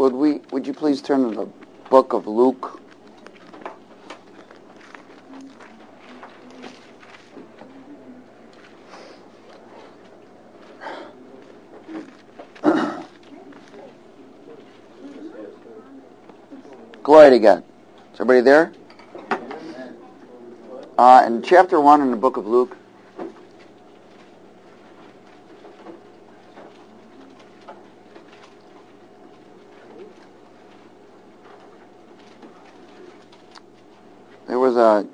Would you please turn to the book of Luke? Glory to God. Is everybody there? In chapter 1 in the book of Luke, there was a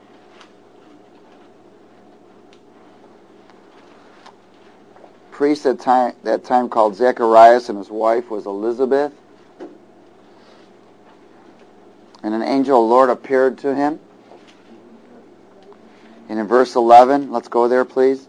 priest at that time called Zacharias, and his wife was Elizabeth. And an angel of the Lord appeared to him. And in verse 11, let's go there, please.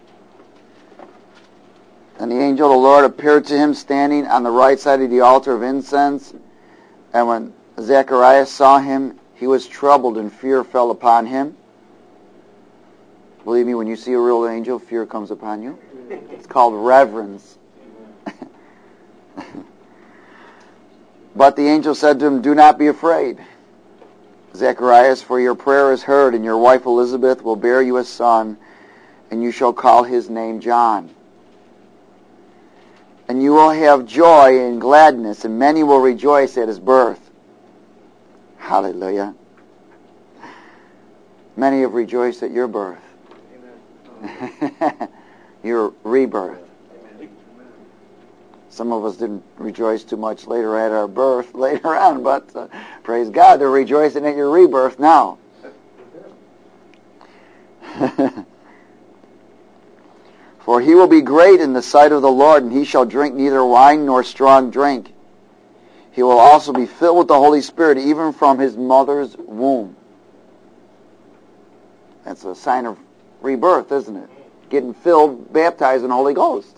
And the angel of the Lord appeared to him standing on the right side of the altar of incense. And when Zacharias saw him, he was troubled, and fear fell upon him. Believe me, when you see a real angel, fear comes upon you. It's called reverence. But the angel said to him, "Do not be afraid, Zacharias, for your prayer is heard, and your wife Elizabeth will bear you a son, and you shall call his name John. And you will have joy and gladness, and many will rejoice at his birth." Hallelujah. Many have rejoiced at your birth. Your rebirth. Some of us didn't rejoice too much later at our birth, later on, but praise God, they're rejoicing at your rebirth now. For he will be great in the sight of the Lord, and he shall drink neither wine nor strong drink. He will also be filled with the Holy Spirit, even from his mother's womb. That's a sign of rebirth, isn't it? Getting filled, baptized in the Holy Ghost.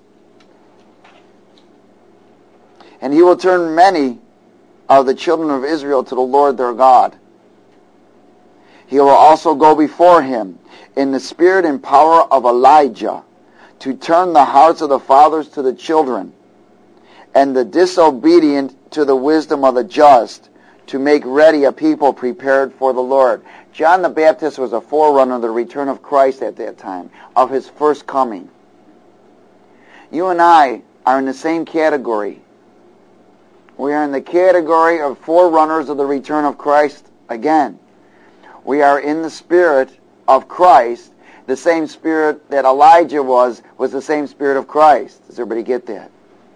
And he will turn many of the children of Israel to the Lord their God. He will also go before him in the spirit and power of Elijah, to turn the hearts of the fathers to the children, and the disobedient to the wisdom of the just, to make ready a people prepared for the Lord. John the Baptist was a forerunner of the return of Christ at that time, of his first coming. You and I are in the same category. We are in the category of forerunners of the return of Christ again. We are in the spirit of Christ. The same spirit that Elijah was the same spirit of Christ. Does everybody get that?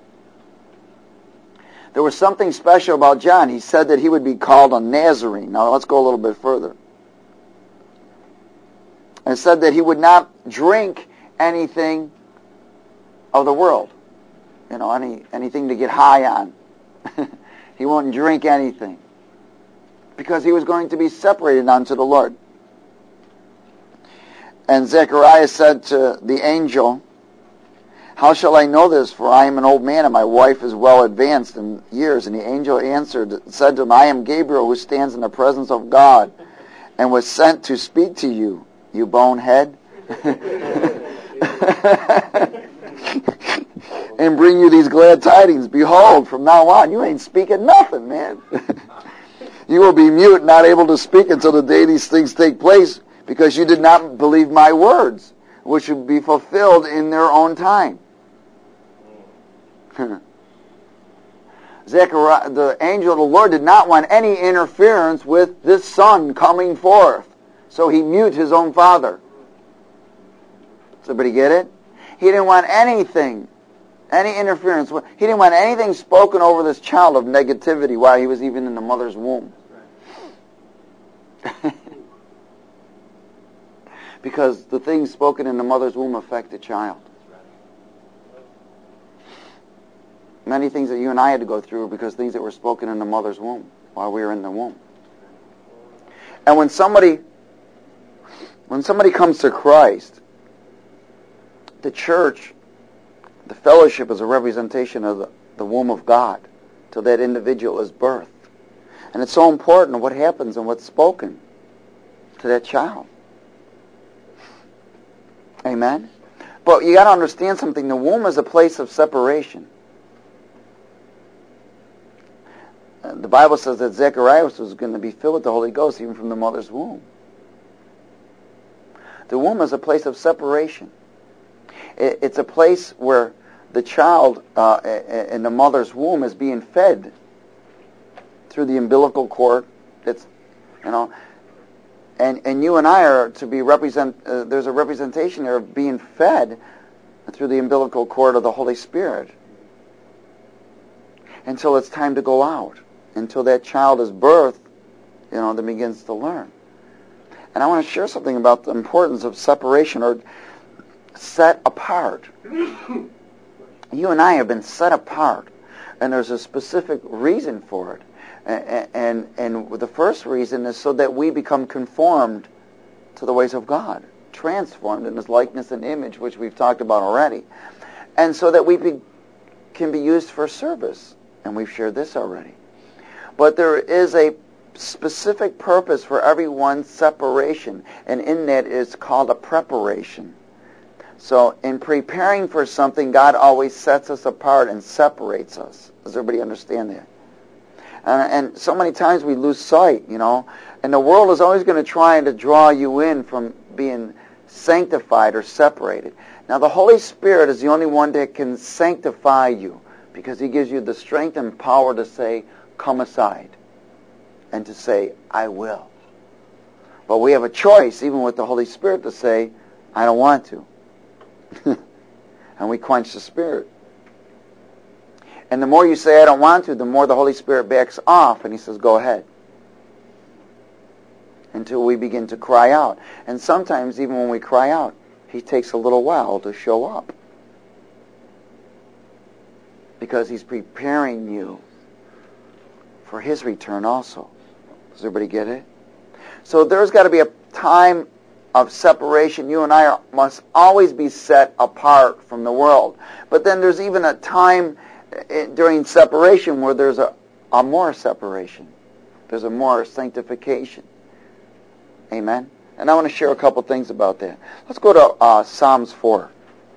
There was something special about John. He said that he would be called a Nazarene. Now let's go a little bit further. And said that he would not drink anything of the world. You know, anything to get high on. He wouldn't drink anything, because he was going to be separated unto the Lord. And Zacharias said to the angel, "How shall I know this? For I am an old man, and my wife is well advanced in years." And the angel answered, said to him, "I am Gabriel, who stands in the presence of God, and was sent to speak to you, you bonehead, and bring you these glad tidings. Behold, from now on, you ain't speaking nothing, man. You will be mute, not able to speak until the day these things take place, because you did not believe my words, which would be fulfilled in their own time." Zechariah, the angel of the Lord, did not want any interference with this son coming forth, so he mute his own father. Does everybody get it? He didn't want anything, any interference. He didn't want anything spoken over this child of negativity while he was even in the mother's womb. Because the things spoken in the mother's womb affect the child. Many things that you and I had to go through because things that were spoken in the mother's womb while we were in the womb. And when somebody comes to Christ, the church, the fellowship, is a representation of the womb of God till that individual is birthed. And it's so important what happens and what's spoken to that child. Amen? But you got to understand something. The womb is a place of separation. The Bible says that Zacharias was going to be filled with the Holy Ghost even from the mother's womb. The womb is a place of separation. It's a place where the child in the mother's womb is being fed through the umbilical cord. It's, and you and I are to be there's a representation there of being fed through the umbilical cord of the Holy Spirit until it's time to go out, until that child is birthed, that begins to learn. And I want to share something about the importance of separation or set apart. You and I have been set apart, and there's a specific reason for it. And the first reason is so that we become conformed to the ways of God, transformed in His likeness and image, which we've talked about already, and so that we can be used for service. And we've shared this already. But there is a specific purpose for everyone's separation, and in that is called a preparation. So in preparing for something, God always sets us apart and separates us. Does everybody understand that? And so many times we lose sight, and the world is always going to try to draw you in from being sanctified or separated. Now the Holy Spirit is the only one that can sanctify you, because He gives you the strength and power to say, come aside, and to say, I will. But we have a choice, even with the Holy Spirit, to say, I don't want to. And we quench the Spirit. And the more you say, I don't want to, the more the Holy Spirit backs off, and He says, go ahead. Until we begin to cry out. And sometimes, even when we cry out, He takes a little while to show up. Because He's preparing you for His return also. Does everybody get it? So there's got to be a time of separation. You and I must always be set apart from the world. But then there's even a time during separation where there's a more separation. There's a more sanctification. Amen? And I want to share a couple things about that. Let's go to Psalms 4.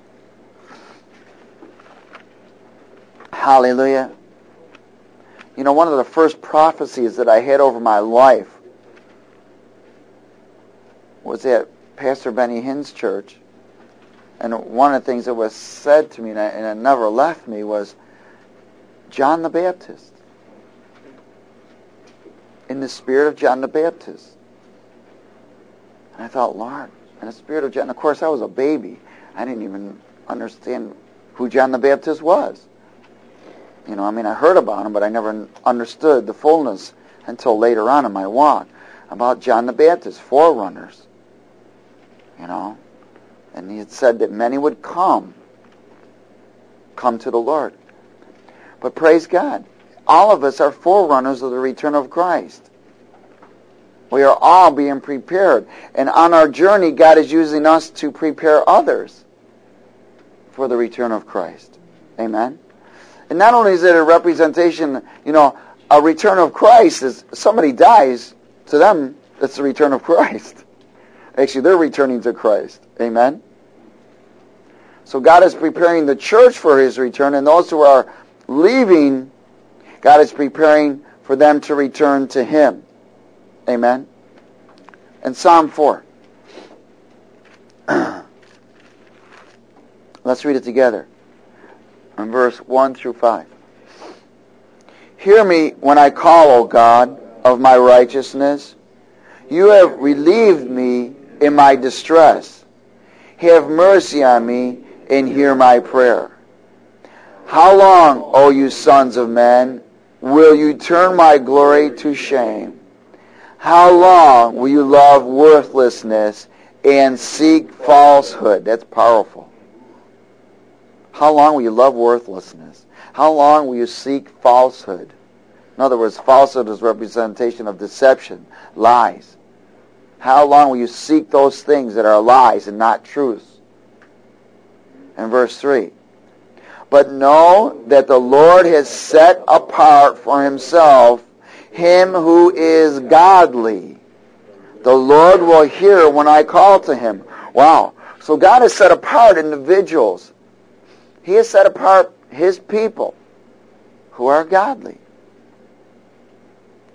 Hallelujah. One of the first prophecies that I had over my life was at Pastor Benny Hinn's church. And one of the things that was said to me, and it never left me, was John the Baptist. In the spirit of John the Baptist. And I thought, Lord, in the spirit of John, of course I was a baby. I didn't even understand who John the Baptist was. I heard about him, but I never understood the fullness until later on in my walk about John the Baptist, forerunners. And he had said that many would come to the Lord. But praise God, all of us are forerunners of the return of Christ. We are all being prepared. And on our journey, God is using us to prepare others for the return of Christ. Amen? And not only is it a representation, a return of Christ is somebody dies, to them, it's the return of Christ. Actually, they're returning to Christ. Amen? So God is preparing the church for His return, and those who are leaving, God is preparing for them to return to Him. Amen? And Psalm 4. Let's read it together. In verse 1 through 5. Hear me when I call, O God, of my righteousness. You have relieved me in my distress. Have mercy on me and hear my prayer. How long, O you sons of men, will you turn my glory to shame? How long will you love worthlessness and seek falsehood? That's powerful. How long will you love worthlessness? How long will you seek falsehood? In other words, falsehood is representation of deception, lies. How long will you seek those things that are lies and not truths? And verse 3. But know that the Lord has set apart for Himself him who is godly. The Lord will hear when I call to Him. Wow. So God has set apart individuals. He has set apart His people who are godly.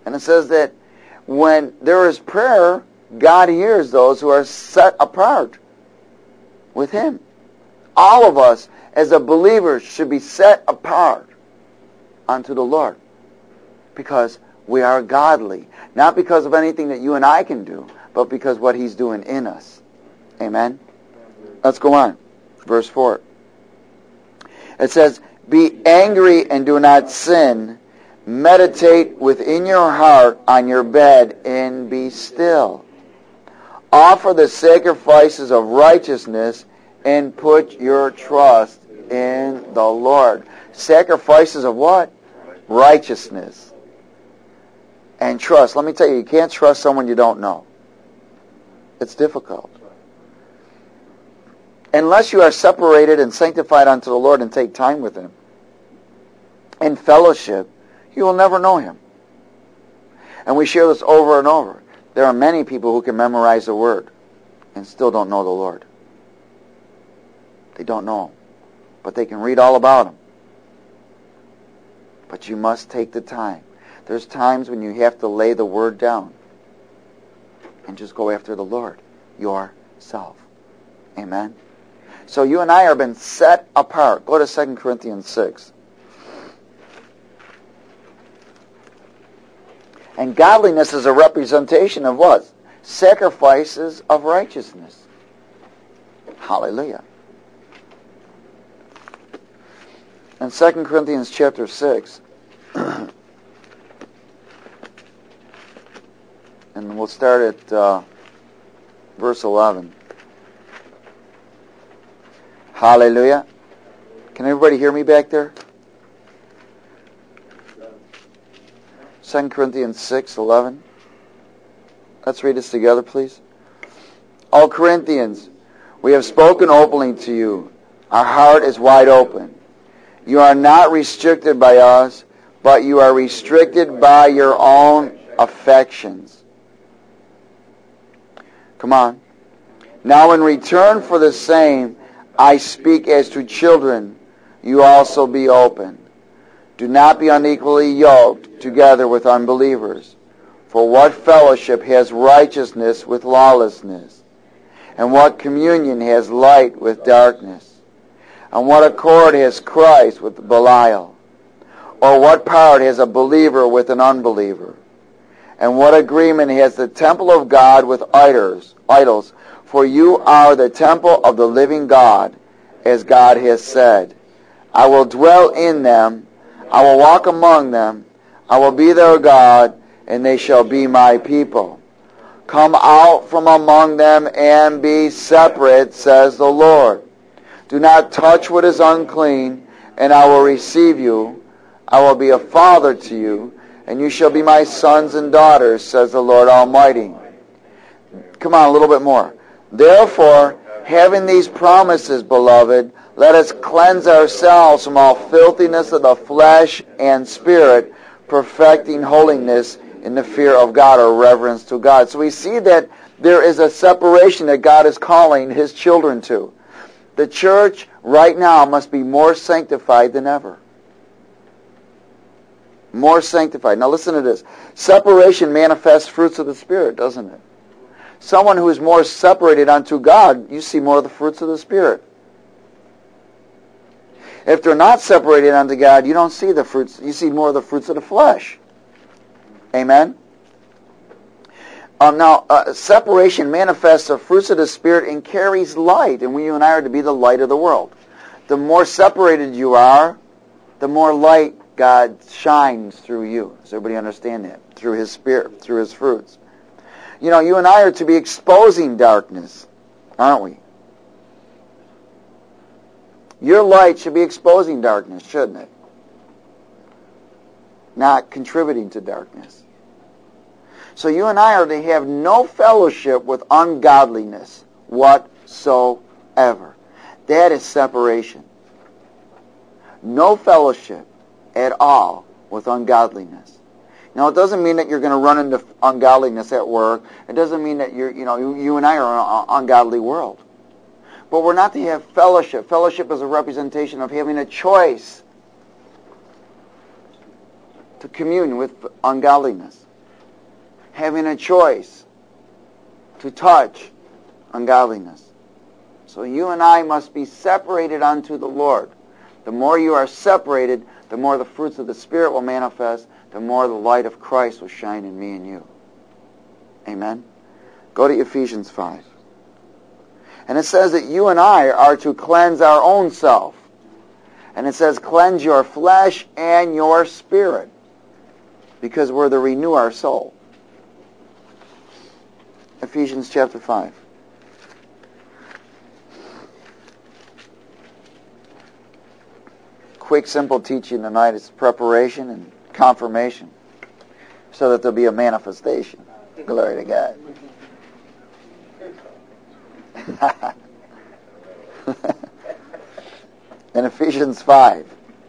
And it says that when there is prayer, God hears those who are set apart with Him. All of us, as a believer, should be set apart unto the Lord. Because we are godly. Not because of anything that you and I can do, but because what He's doing in us. Amen? Let's go on. Verse 4. It says, be angry and do not sin. Meditate within your heart on your bed and be still. Offer the sacrifices of righteousness and put your trust in the Lord. Sacrifices of what? Righteousness. And trust. Let me tell you can't trust someone you don't know. It's difficult. Unless you are separated and sanctified unto the Lord and take time with Him in fellowship, you will never know Him. And we share this over and over. There are many people who can memorize the Word and still don't know the Lord. They don't know Him. But they can read all about Him. But you must take the time. There's times when you have to lay the Word down and just go after the Lord yourself. Amen? So you and I are been set apart. Go to 2 Corinthians 6. And godliness is a representation of what? Sacrifices of righteousness. Hallelujah. In 2 Corinthians chapter 6, and we'll start at verse 11. Hallelujah. Can everybody hear me back there? 2 Corinthians 6:11. Let's read this together, please. O Corinthians, we have spoken openly to you. Our heart is wide open. You are not restricted by us, but you are restricted by your own affections. Come on. Now in return for the same, I speak as to children, you also be open. Do not be unequally yoked together with unbelievers. For what fellowship has righteousness with lawlessness? And what communion has light with darkness? And what accord has Christ with Belial? Or what part has a believer with an unbeliever? And what agreement has the temple of God with idols? For you are the temple of the living God, as God has said, I will dwell in them, I will walk among them, I will be their God, and they shall be my people. Come out from among them and be separate, says the Lord. Do not touch what is unclean, and I will receive you. I will be a father to you, and you shall be my sons and daughters, says the Lord Almighty. Come on, a little bit more. Therefore, having these promises, beloved, let us cleanse ourselves from all filthiness of the flesh and spirit, perfecting holiness in the fear of God, or reverence to God. So we see that there is a separation that God is calling His children to. The church right now must be more sanctified than ever. More sanctified. Now listen to this. Separation manifests fruits of the Spirit, doesn't it? Someone who is more separated unto God, you see more of the fruits of the Spirit. If they're not separated unto God, you don't see the fruits. You see more of the fruits of the flesh. Amen? Separation manifests the fruits of the Spirit and carries light. And you and I are to be the light of the world. The more separated you are, the more light God shines through you. Does everybody understand that? Through His Spirit, through His fruits. You know, you and I are to be exposing darkness, aren't we? Your light should be exposing darkness, shouldn't it? Not contributing to darkness. So you and I are to have no fellowship with ungodliness whatsoever. That is separation. No fellowship at all with ungodliness. Now, it doesn't mean that you're going to run into ungodliness at work. It doesn't mean that you and I are in an ungodly world. But we're not to have fellowship. Fellowship is a representation of having a choice to commune with ungodliness. having a choice to touch ungodliness. So you and I must be separated unto the Lord. The more you are separated, the more the fruits of the Spirit will manifest, the more the light of Christ will shine in me and you. Amen? Go to Ephesians 5. And it says that you and I are to cleanse our own self. And it says, cleanse your flesh and your spirit, because we're to renew our soul. Ephesians chapter 5. Quick, simple teaching tonight. It's preparation and confirmation so that there'll be a manifestation. Glory to God. In Ephesians 5,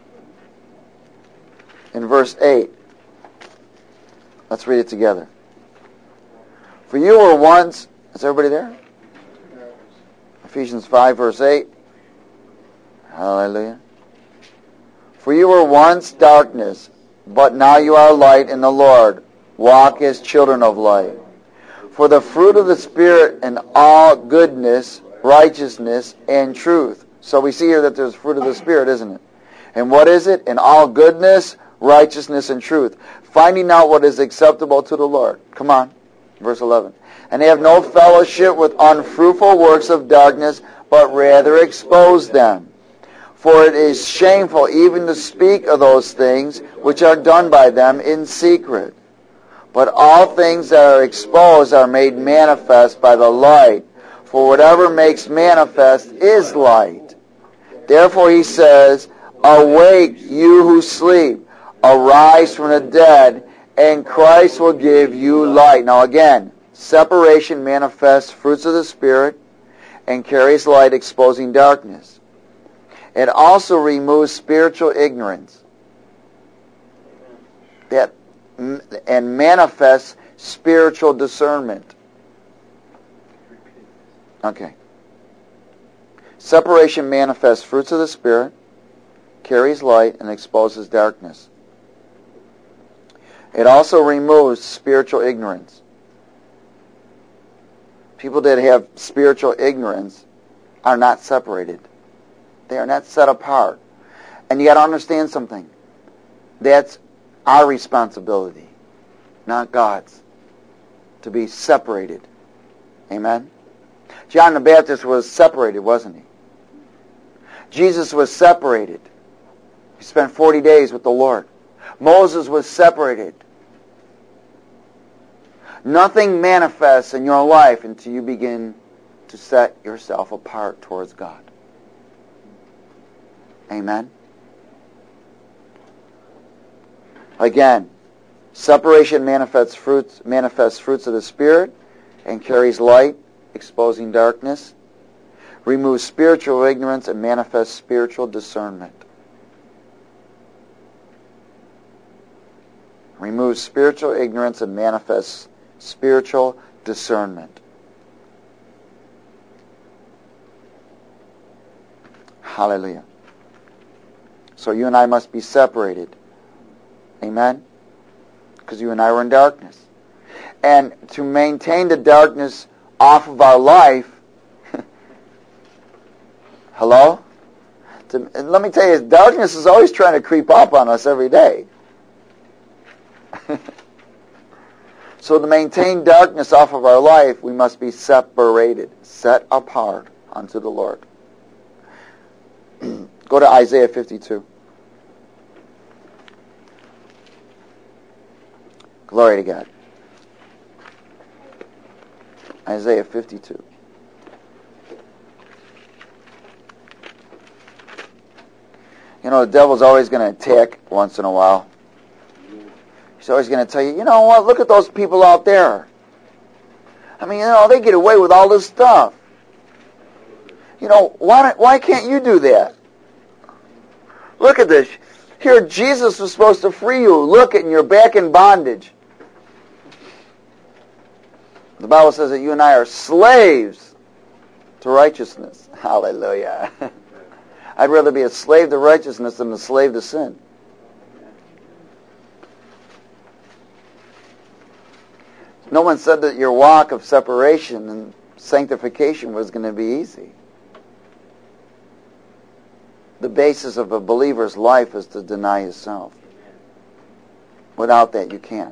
in verse 8, let's read it together. For you were once, is everybody there? Ephesians 5, verse 8. Hallelujah. For you were once darkness, but now you are light in the Lord. Walk as children of light. For the fruit of the Spirit in all goodness, righteousness, and truth. So we see here that there's fruit of the Spirit, isn't it? And what is it? In all goodness, righteousness, and truth. Finding out what is acceptable to the Lord. Come on. Verse 11. And they have no fellowship with unfruitful works of darkness, but rather expose them. For it is shameful even to speak of those things which are done by them in secret. But all things that are exposed are made manifest by the light. For whatever makes manifest is light. Therefore he says, awake, you who sleep, arise from the dead, and Christ will give you light. Now again, separation manifests fruits of the Spirit and carries light, exposing darkness. It also removes spiritual ignorance and manifests spiritual discernment. Okay. Separation manifests fruits of the Spirit, carries light, and exposes darkness. It also removes spiritual ignorance. People that have spiritual ignorance are not separated. They are not set apart. And you got to understand something. That's our responsibility, not God's, to be separated. Amen? John the Baptist was separated, wasn't he? Jesus was separated. He spent 40 days with the Lord. Moses was separated. Nothing manifests in your life until you begin to set yourself apart towards God. Amen? Again, separation manifests fruits of the Spirit and carries light, exposing darkness, removes spiritual ignorance, and manifests spiritual discernment. Removes spiritual ignorance and manifests spiritual discernment. Hallelujah. So you and I must be separated. Amen? Because you and I were in darkness. And to maintain the darkness off of our life, hello? And let me tell you, darkness is always trying to creep up on us every day. So to maintain darkness off of our life, we must be separated, set apart unto the Lord. Go to Isaiah 52. Glory to God. Isaiah 52. You know, the devil's always going to attack once in a while. He's always going to tell you, you know what, look at those people out there. I mean, you know, they get away with all this stuff. You know, why can't you do that? Look at this. Here, Jesus was supposed to free you. Look, and you're back in bondage. The Bible says that you and I are slaves to righteousness. Hallelujah. I'd rather be a slave to righteousness than a slave to sin. No one said that your walk of separation and sanctification was going to be easy. The basis of a believer's life is to deny yourself. Without that, you can't.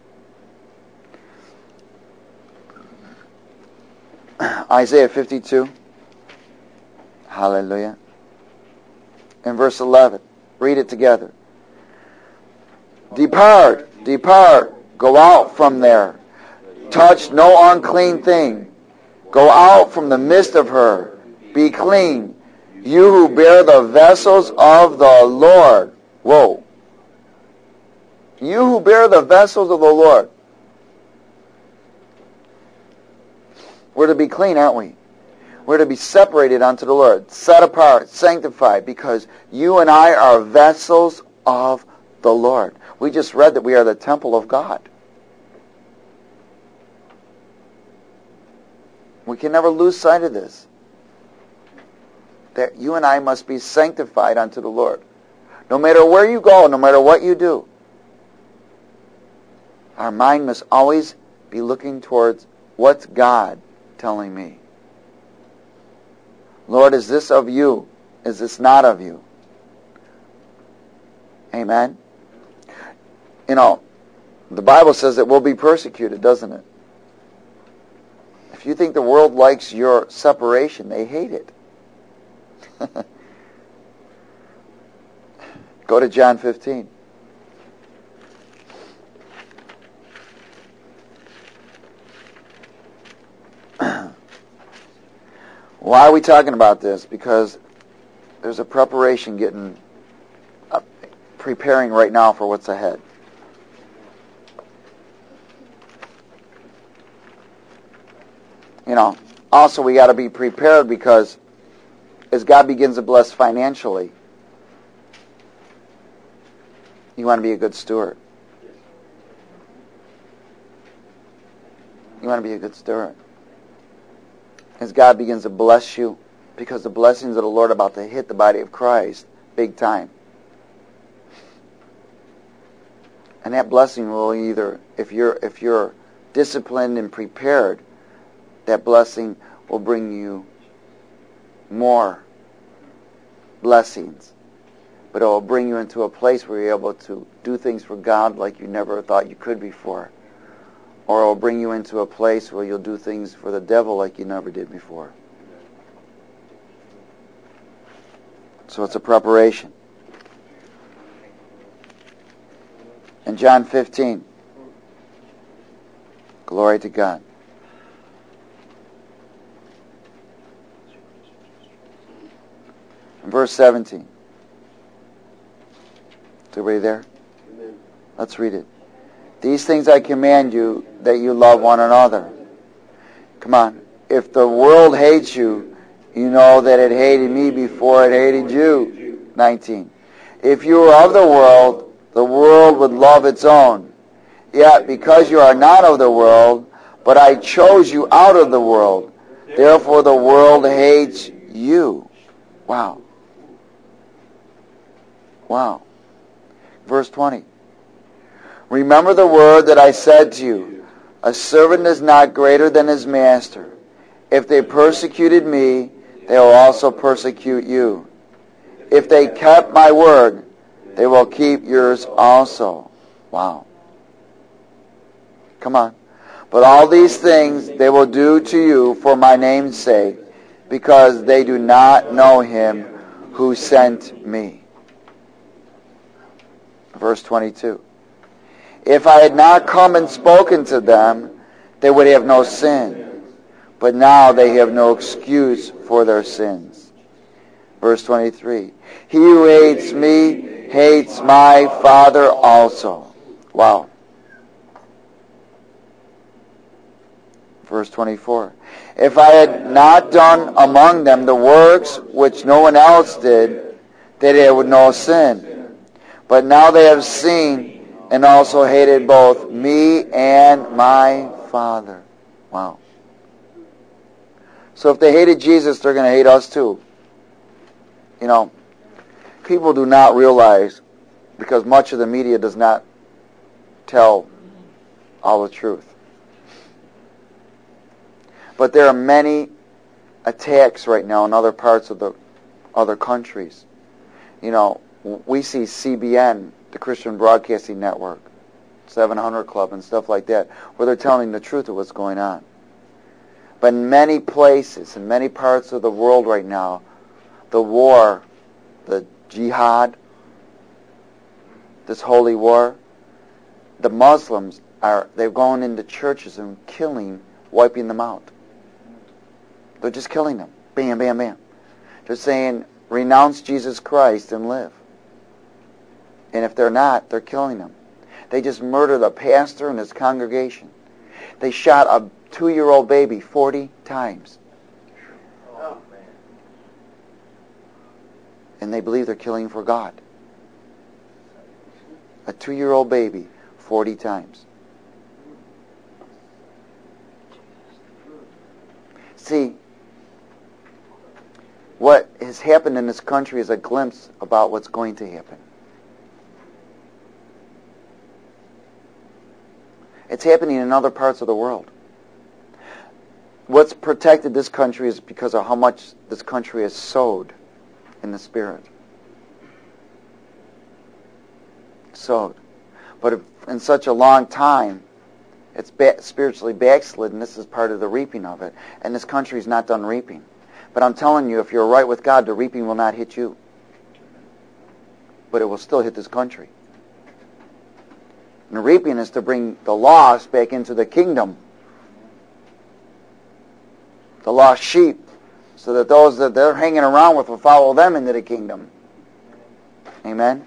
Isaiah 52. Hallelujah. In verse 11. Read it together. Depart, depart, go out from there. Touch no unclean thing. Go out from the midst of her. Be clean, you who bear the vessels of the Lord. Whoa. You who bear the vessels of the Lord. We're to be clean, aren't we? We're to be separated unto the Lord, set apart, sanctified, because you and I are vessels of the Lord. We just read that we are the temple of God. We can never lose sight of this. That you and I must be sanctified unto the Lord. No matter where you go, no matter what you do, our mind must always be looking towards what's God telling me. Lord, is this of you? Is this not of you? Amen? You know, the Bible says that we'll be persecuted, doesn't it? If you think the world likes your separation, they hate it. Go to John 15. Why are we talking about this? Because there's a preparation preparing right now for what's ahead. You know, also we got to be prepared because as God begins to bless financially, you want to be a good steward. You want to be a good steward. As God begins to bless you, because the blessings of the Lord are about to hit the body of Christ big time. And that blessing will either, if you're disciplined and prepared, that blessing will bring you more blessings. But it will bring you into a place where you're able to do things for God like you never thought you could before. Or it will bring you into a place where you'll do things for the devil like you never did before. So it's a preparation. In John 15, glory to God. In verse 17. Is everybody there? Amen. Let's read it. These things I command you, that you love one another. Come on. If the world hates you, you know that it hated me before it hated you. 19. If you were of the world would love its own. Yet because you are not of the world, but I chose you out of the world, therefore the world hates you. Wow. Wow. Verse 20. Remember the word that I said to you, a servant is not greater than his master. If they persecuted me, they will also persecute you. If they kept my word, they will keep yours also. Wow. Come on. But all these things they will do to you for my name's sake, because they do not know him who sent me. Verse 22. If I had not come and spoken to them, they would have no sin. But now they have no excuse for their sins. Verse 23. He who hates me hates my Father also. Wow. Verse 24. If I had not done among them the works which no one else did, they had no sin. But now they have seen and also hated both me and my Father. Wow. So if they hated Jesus, they're going to hate us too. You know, people do not realize, because much of the media does not tell all the truth. But there are many attacks right now in other parts of the other countries. You know, we see CBN, the Christian Broadcasting Network, 700 Club and stuff like that, where they're telling the truth of what's going on. But in many places, in many parts of the world right now, the war, the jihad, this holy war, the Muslims they've gone into churches and wiping them out. They're just killing them. Bam, bam, bam. They're saying, renounce Jesus Christ and live. And if they're not, they're killing them. They just murdered a pastor and his congregation. They shot a 2-year-old baby 40 times. Oh, man. And they believe they're killing for God. A 2-year-old baby 40 times. See, what has happened in this country is a glimpse about what's going to happen. It's happening in other parts of the world. What's protected this country is because of how much this country has sowed in the Spirit. Sowed. But if in such a long time, it's spiritually backslidden. This is part of the reaping of it. And this country's not done reaping. But I'm telling you, if you're right with God, the reaping will not hit you. But it will still hit this country. And the reaping is to bring the lost back into the kingdom. The lost sheep. So that those that they're hanging around with will follow them into the kingdom. Amen?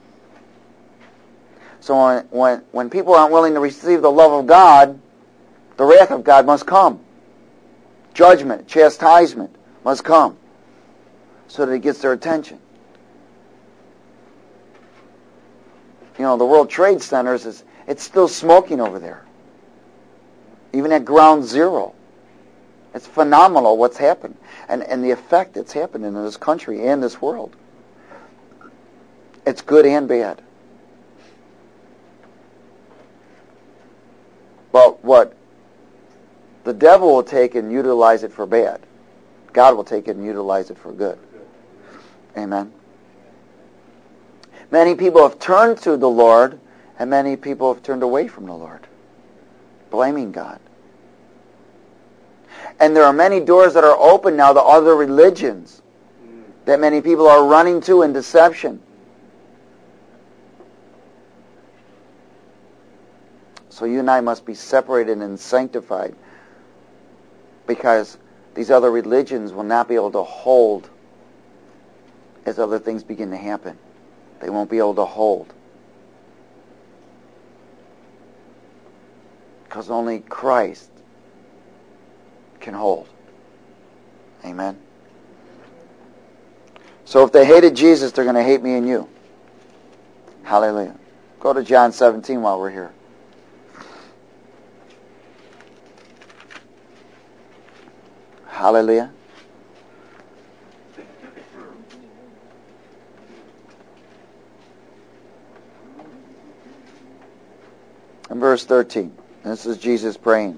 So when people aren't willing to receive the love of God, the wrath of God must come. Judgment, chastisement must come so that it gets their attention. You know, the World Trade Centers, it's still smoking over there. Even at ground zero. It's phenomenal what's happened. And the effect that's happened in this country and this world. It's good and bad. But what the devil will take and utilize it for bad. God will take it and utilize it for good. Amen. Many people have turned to the Lord, and many people have turned away from the Lord, blaming God. And there are many doors that are open now to other religions that many people are running to in deception. So you and I must be separated and sanctified, because these other religions will not be able to hold as other things begin to happen. They won't be able to hold. Because only Christ can hold. Amen. So if they hated Jesus, they're going to hate me and you. Hallelujah. Go to John 17 while we're here. Hallelujah. And verse 13. This is Jesus praying.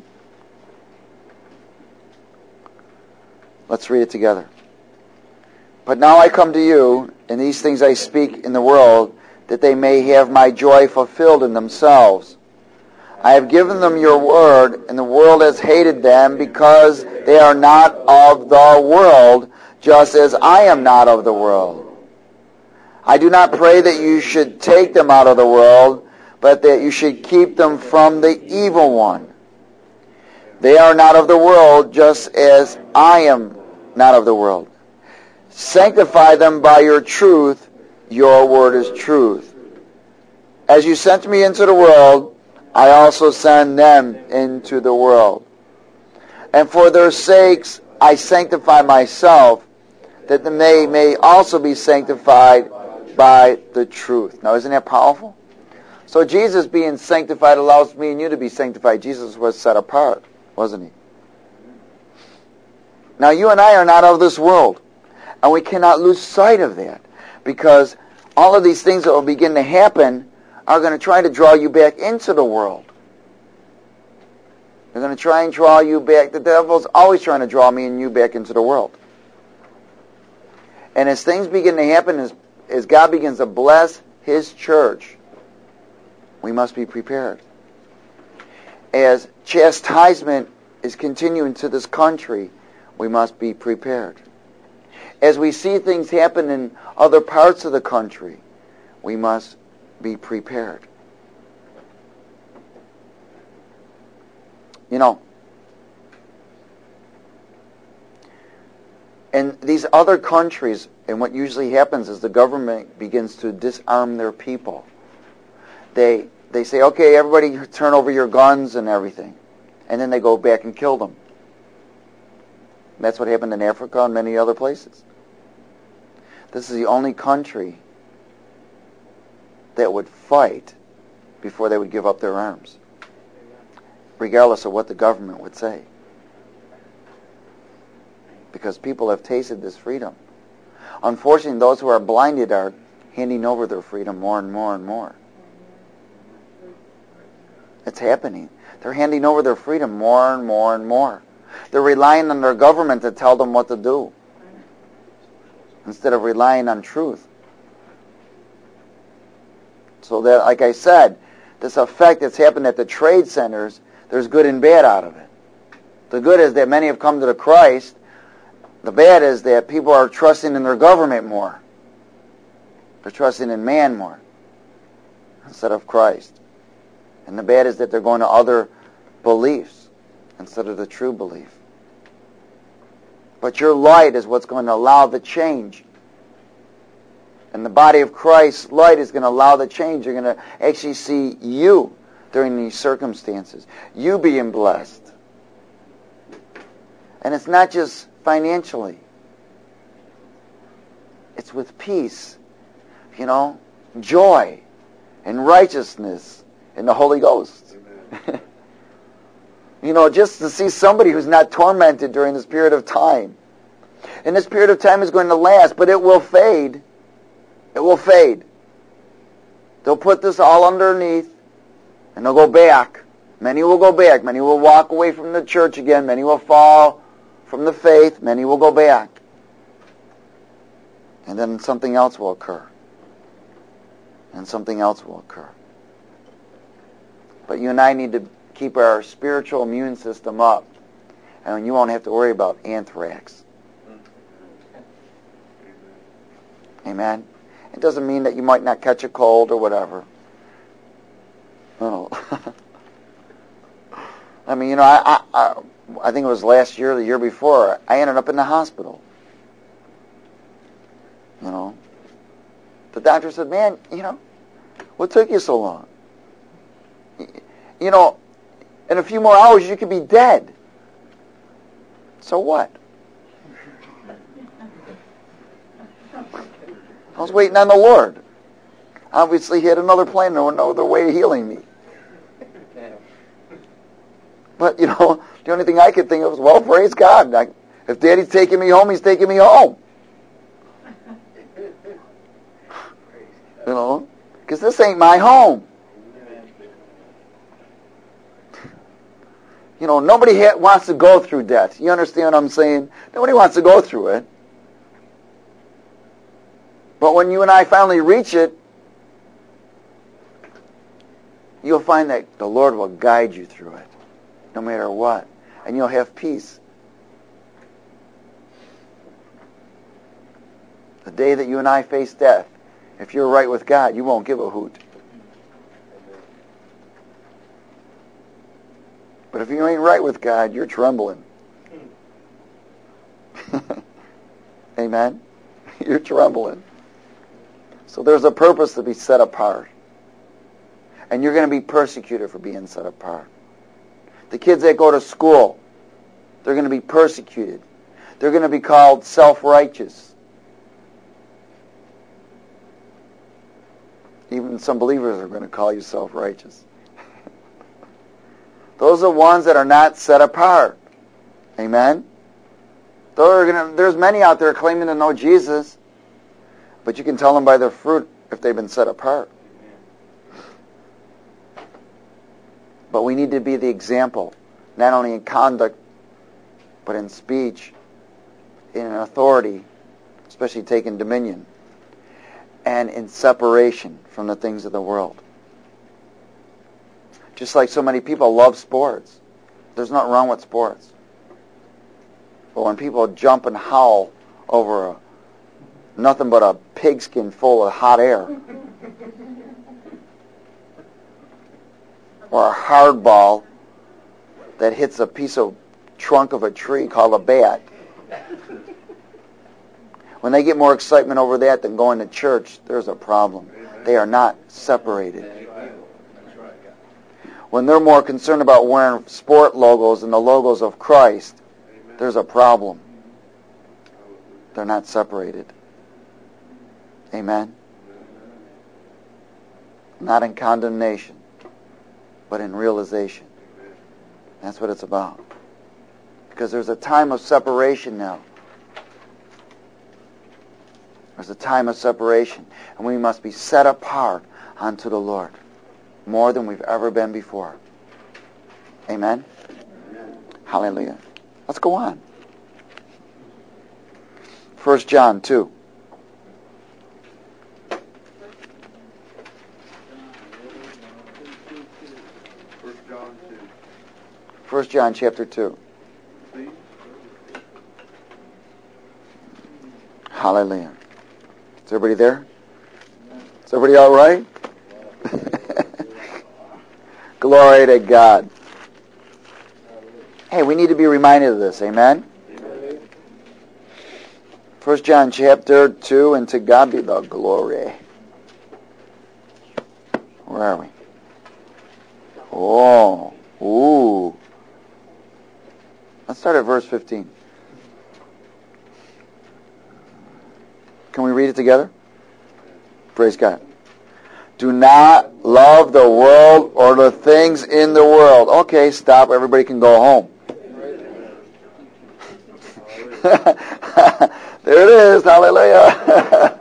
Let's read it together. But now I come to you, and these things I speak in the world, that they may have my joy fulfilled in themselves. I have given them your word, and the world has hated them, because they are not of the world, just as I am not of the world. I do not pray that you should take them out of the world, but that you should keep them from the evil one. They are not of the world, just as I am not of the world. Sanctify them by your truth. Your word is truth. As you sent me into the world, I also send them into the world. And for their sakes I sanctify myself, that they may also be sanctified by the truth. Now, isn't that powerful? So Jesus being sanctified allows me and you to be sanctified. Jesus was set apart, wasn't he? Now, you and I are not of this world, and we cannot lose sight of that, because all of these things that will begin to happen are going to try to draw you back into the world. They're going to try and draw you back. The devil's always trying to draw me and you back into the world. And as things begin to happen, as God begins to bless His church, we must be prepared. As chastisement is continuing to this country, we must be prepared. As we see things happen in other parts of the country, we must be prepared. You know, in these other countries, and what usually happens is the government begins to disarm their people. They say, okay, everybody turn over your guns and everything. And then they go back and kill them. That's what happened in Africa and many other places. This is the only country that would fight before they would give up their arms, regardless of what the government would say. Because people have tasted this freedom. Unfortunately, those who are blinded are handing over their freedom more and more and more. It's happening. They're handing over their freedom more and more and more. They're relying on their government to tell them what to do, instead of relying on truth. So that, like I said, this effect that's happened at the trade centers, there's good and bad out of it. The good is that many have come to the Christ. The bad is that people are trusting in their government more. They're trusting in man more instead of Christ. And the bad is that they're going to other beliefs instead of the true belief. But your light is what's going to allow the change. And the body of Christ's light is going to allow the change. You're going to actually see you during these circumstances. You being blessed. And it's not just financially. It's with peace, joy and righteousness in the Holy Ghost. Just to see somebody who's not tormented during this period of time. And this period of time is going to last, but it will fade. It will fade. They'll put this all underneath, and they'll go back. Many will go back. Many will walk away from the church again. Many will fall from the faith. Many will go back. And then something else will occur. And something else will occur. But you and I need to keep our spiritual immune system up. And you won't have to worry about anthrax. Amen? It doesn't mean that you might not catch a cold or whatever. No. I mean, I think it was last year or the year before, I ended up in the hospital. The doctor said, man, what took you so long? In a few more hours you could be dead. So what? I was waiting on the Lord. Obviously he had another plan, no other way of healing me. But, the only thing I could think of was, well, praise God. If Daddy's taking me home, He's taking me home. Because this ain't my home. Nobody wants to go through death. You understand what I'm saying? Nobody wants to go through it. But when you and I finally reach it, you'll find that the Lord will guide you through it, no matter what. And you'll have peace. The day that you and I face death, if you're right with God, you won't give a hoot. But if you ain't right with God, you're trembling. Amen? You're trembling. So there's a purpose to be set apart. And you're going to be persecuted for being set apart. The kids that go to school, they're going to be persecuted. They're going to be called self-righteous. Even some believers are going to call you self-righteous. Those are ones that are not set apart. Amen? There's many out there claiming to know Jesus, but you can tell them by their fruit if they've been set apart. But we need to be the example not only in conduct, but in speech, in authority, especially taking dominion, and in separation from the things of the world. Just like so many people love sports. There's nothing wrong with sports. But when people jump and howl over nothing but a pigskin full of hot air, or a hard ball that hits a piece of trunk of a tree called a bat, when they get more excitement over that than going to church, there's a problem. They are not separated. When they're more concerned about wearing sport logos than the logos of Christ, there's a problem. They're not separated. Amen? Not in condemnation, but in realization. That's what it's about. Because there's a time of separation now. There's a time of separation. And we must be set apart unto the Lord. More than we've ever been before. Amen? Amen. Hallelujah. Let's go on. 1 John 2. 1 John chapter 2. Hallelujah. Is everybody there? Is everybody all right? Glory to God. Hey, we need to be reminded of this. Amen? 1 John chapter 2, and to God be the glory. Where are we? Oh. Ooh. Let's start at verse 15. Can we read it together? Praise God. Do not love the world or the things in the world. Okay, stop. Everybody can go home. There it is. Hallelujah.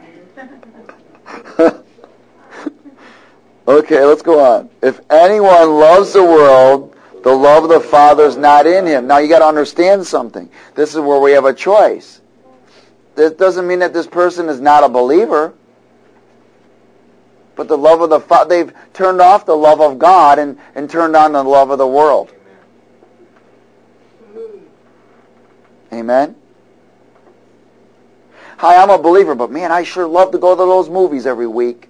Okay, let's go on. If anyone loves the world, the love of the Father is not in him. Now you got to understand something. This is where we have a choice. This doesn't mean that this person is not a believer. But the love of the Father, they've turned off the love of God and turned on the love of the world. Amen? Hi, I'm a believer, but man, I sure love to go to those movies every week.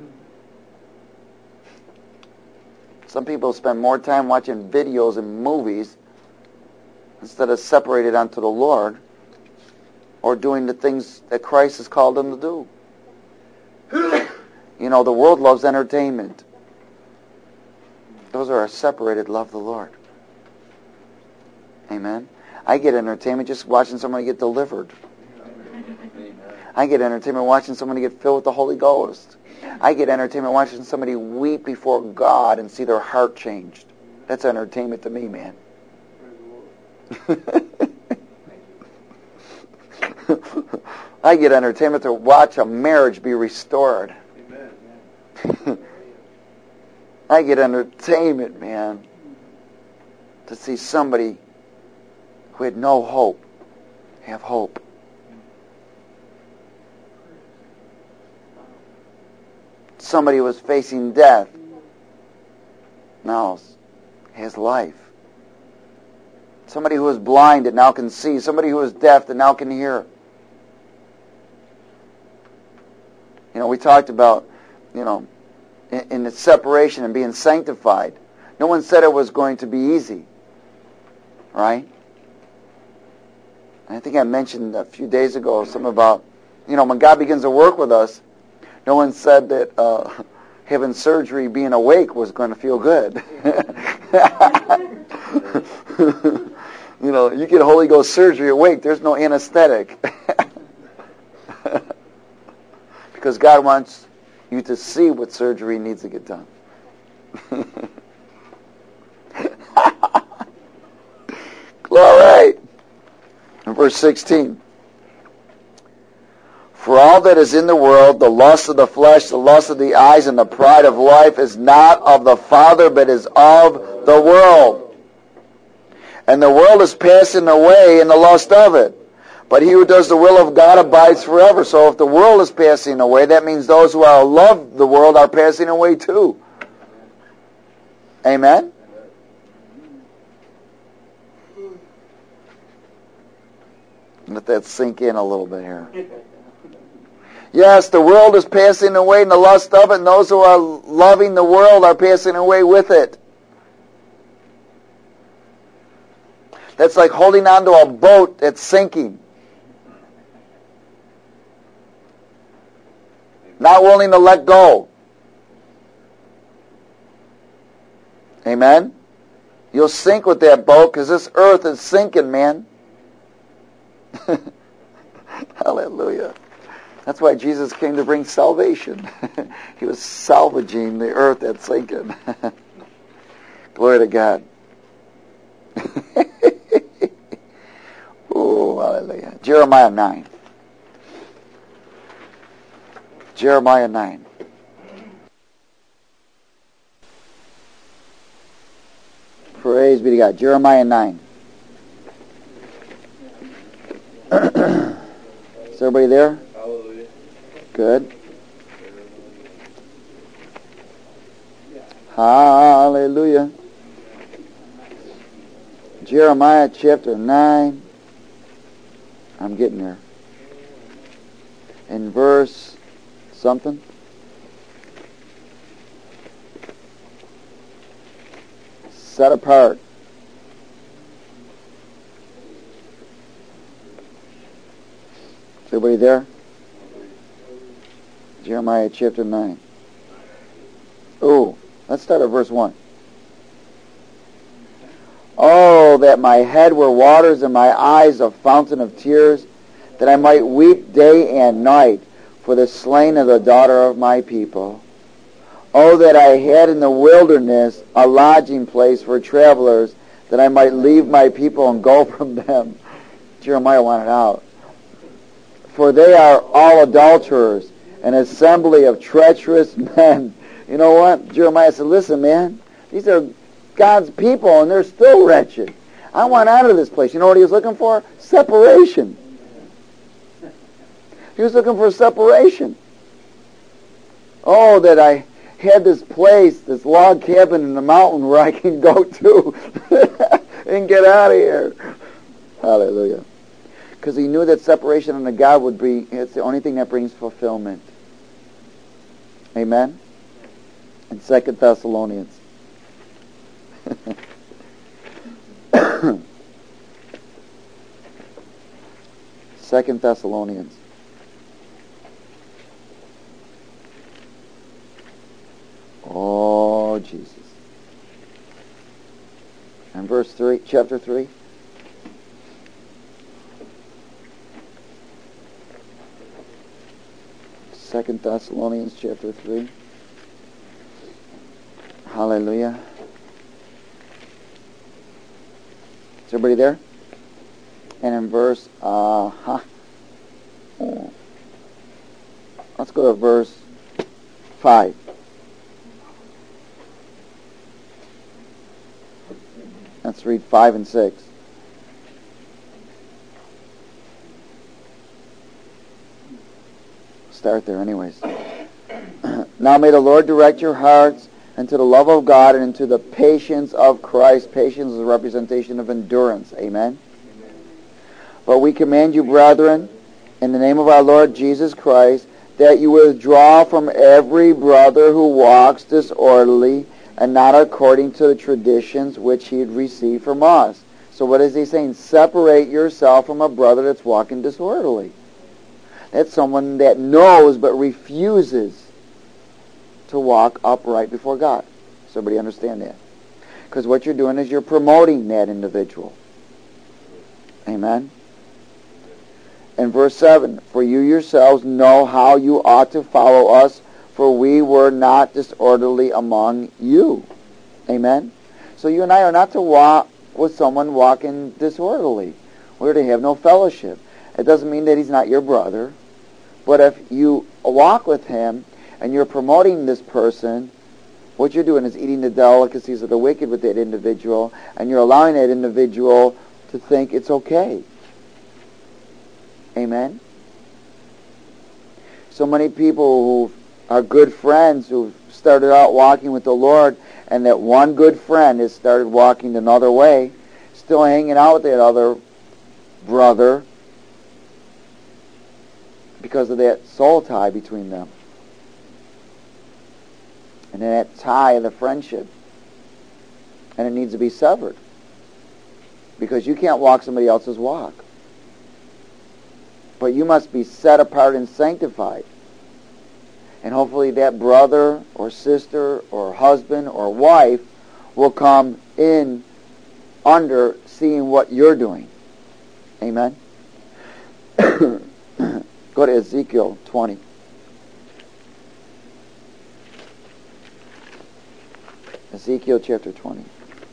Some people spend more time watching videos and movies instead of separated unto the Lord or doing the things that Christ has called them to do. You know, the world loves entertainment. Those are a separated love of the Lord. Amen? I get entertainment just watching somebody get delivered. I get entertainment watching somebody get filled with the Holy Ghost. I get entertainment watching somebody weep before God and see their heart changed. That's entertainment to me, man. I get entertainment to watch a marriage be restored. I get entertainment, man, to see somebody who had no hope have hope. Somebody who was facing death now has life. Somebody who was blind that now can see. Somebody who was deaf that now can hear. You know, we talked about, you know, in the separation and being sanctified. No one said it was going to be easy. Right? And I think I mentioned a few days ago something about, you know, when God begins to work with us, no one said that having surgery, being awake, was going to feel good. You know, you get Holy Ghost surgery awake, there's no anesthetic. Because God wants you to see what surgery needs to get done. Glory! In verse 16. For all that is in the world, the lust of the flesh, the lust of the eyes, and the pride of life is not of the Father, but is of the world. And the world is passing away in the lust of it. But he who does the will of God abides forever. So if the world is passing away, that means those who are love the world are passing away too. Amen? Let that sink in a little bit here. Yes, the world is passing away in the lust of it, and those who are loving the world are passing away with it. That's like holding on to a boat that's sinking. Not willing to let go. Amen? You'll sink with that boat because this earth is sinking, man. Hallelujah. That's why Jesus came to bring salvation. He was salvaging the earth that's sinking. Glory to God. Oh, hallelujah. Jeremiah 9. Jeremiah 9. Praise be to God. Jeremiah 9. Is everybody there? Hallelujah. Good. Hallelujah. Jeremiah chapter 9. I'm getting there. In verse something. Set apart. Is everybody there? Jeremiah chapter 9. Oh, let's start at verse 1. Oh, that my head were waters and my eyes a fountain of tears, that I might weep day and night for the slain of the daughter of my people. Oh, that I had in the wilderness a lodging place for travelers, that I might leave my people and go from them. Jeremiah wanted out. For they are all adulterers, an assembly of treacherous men. You know what? Jeremiah said, listen, man, these are God's people, and they're still wretched. I want out of this place. You know what he was looking for? Separation. He was looking for separation. Oh, that I had this place, this log cabin in the mountain where I can go to and get out of here. Hallelujah. Because he knew that separation unto God would be, it's the only thing that brings fulfillment. Amen? In 2 Thessalonians. 2 Thessalonians. Oh, Jesus. And verse 3, chapter 3. Second Thessalonians chapter 3. Hallelujah. Is everybody there? And in verse, let's go to verse 5. Let's read 5 and 6. Start there anyways. Now may the Lord direct your hearts into the love of God and into the patience of Christ. Patience is a representation of endurance. Amen? But we command you, brethren, in the name of our Lord Jesus Christ, that you withdraw from every brother who walks disorderly and not according to the traditions which he had received from us. So what is he saying? Separate yourself from a brother that's walking disorderly. That's someone that knows but refuses to walk upright before God. Does everybody understand that? Because what you're doing is you're promoting that individual. Amen? In verse 7, for you yourselves know how you ought to follow us, for we were not disorderly among you. Amen? So you and I are not to walk with someone walking disorderly. We're to have no fellowship. It doesn't mean that he's not your brother. But if you walk with him and you're promoting this person what you're doing is eating the delicacies of the wicked with that individual, and you're allowing that individual to think it's okay. Amen? So many people who are good friends who started out walking with the Lord, and that one good friend has started walking another way, still hanging out with that other brother because of that soul tie between them. And then that tie of the friendship. And it needs to be severed. Because you can't walk somebody else's walk. But you must be set apart and sanctified. And hopefully that brother or sister or husband or wife will come in under seeing what you're doing. Amen? Go to Ezekiel 20. Ezekiel chapter 20.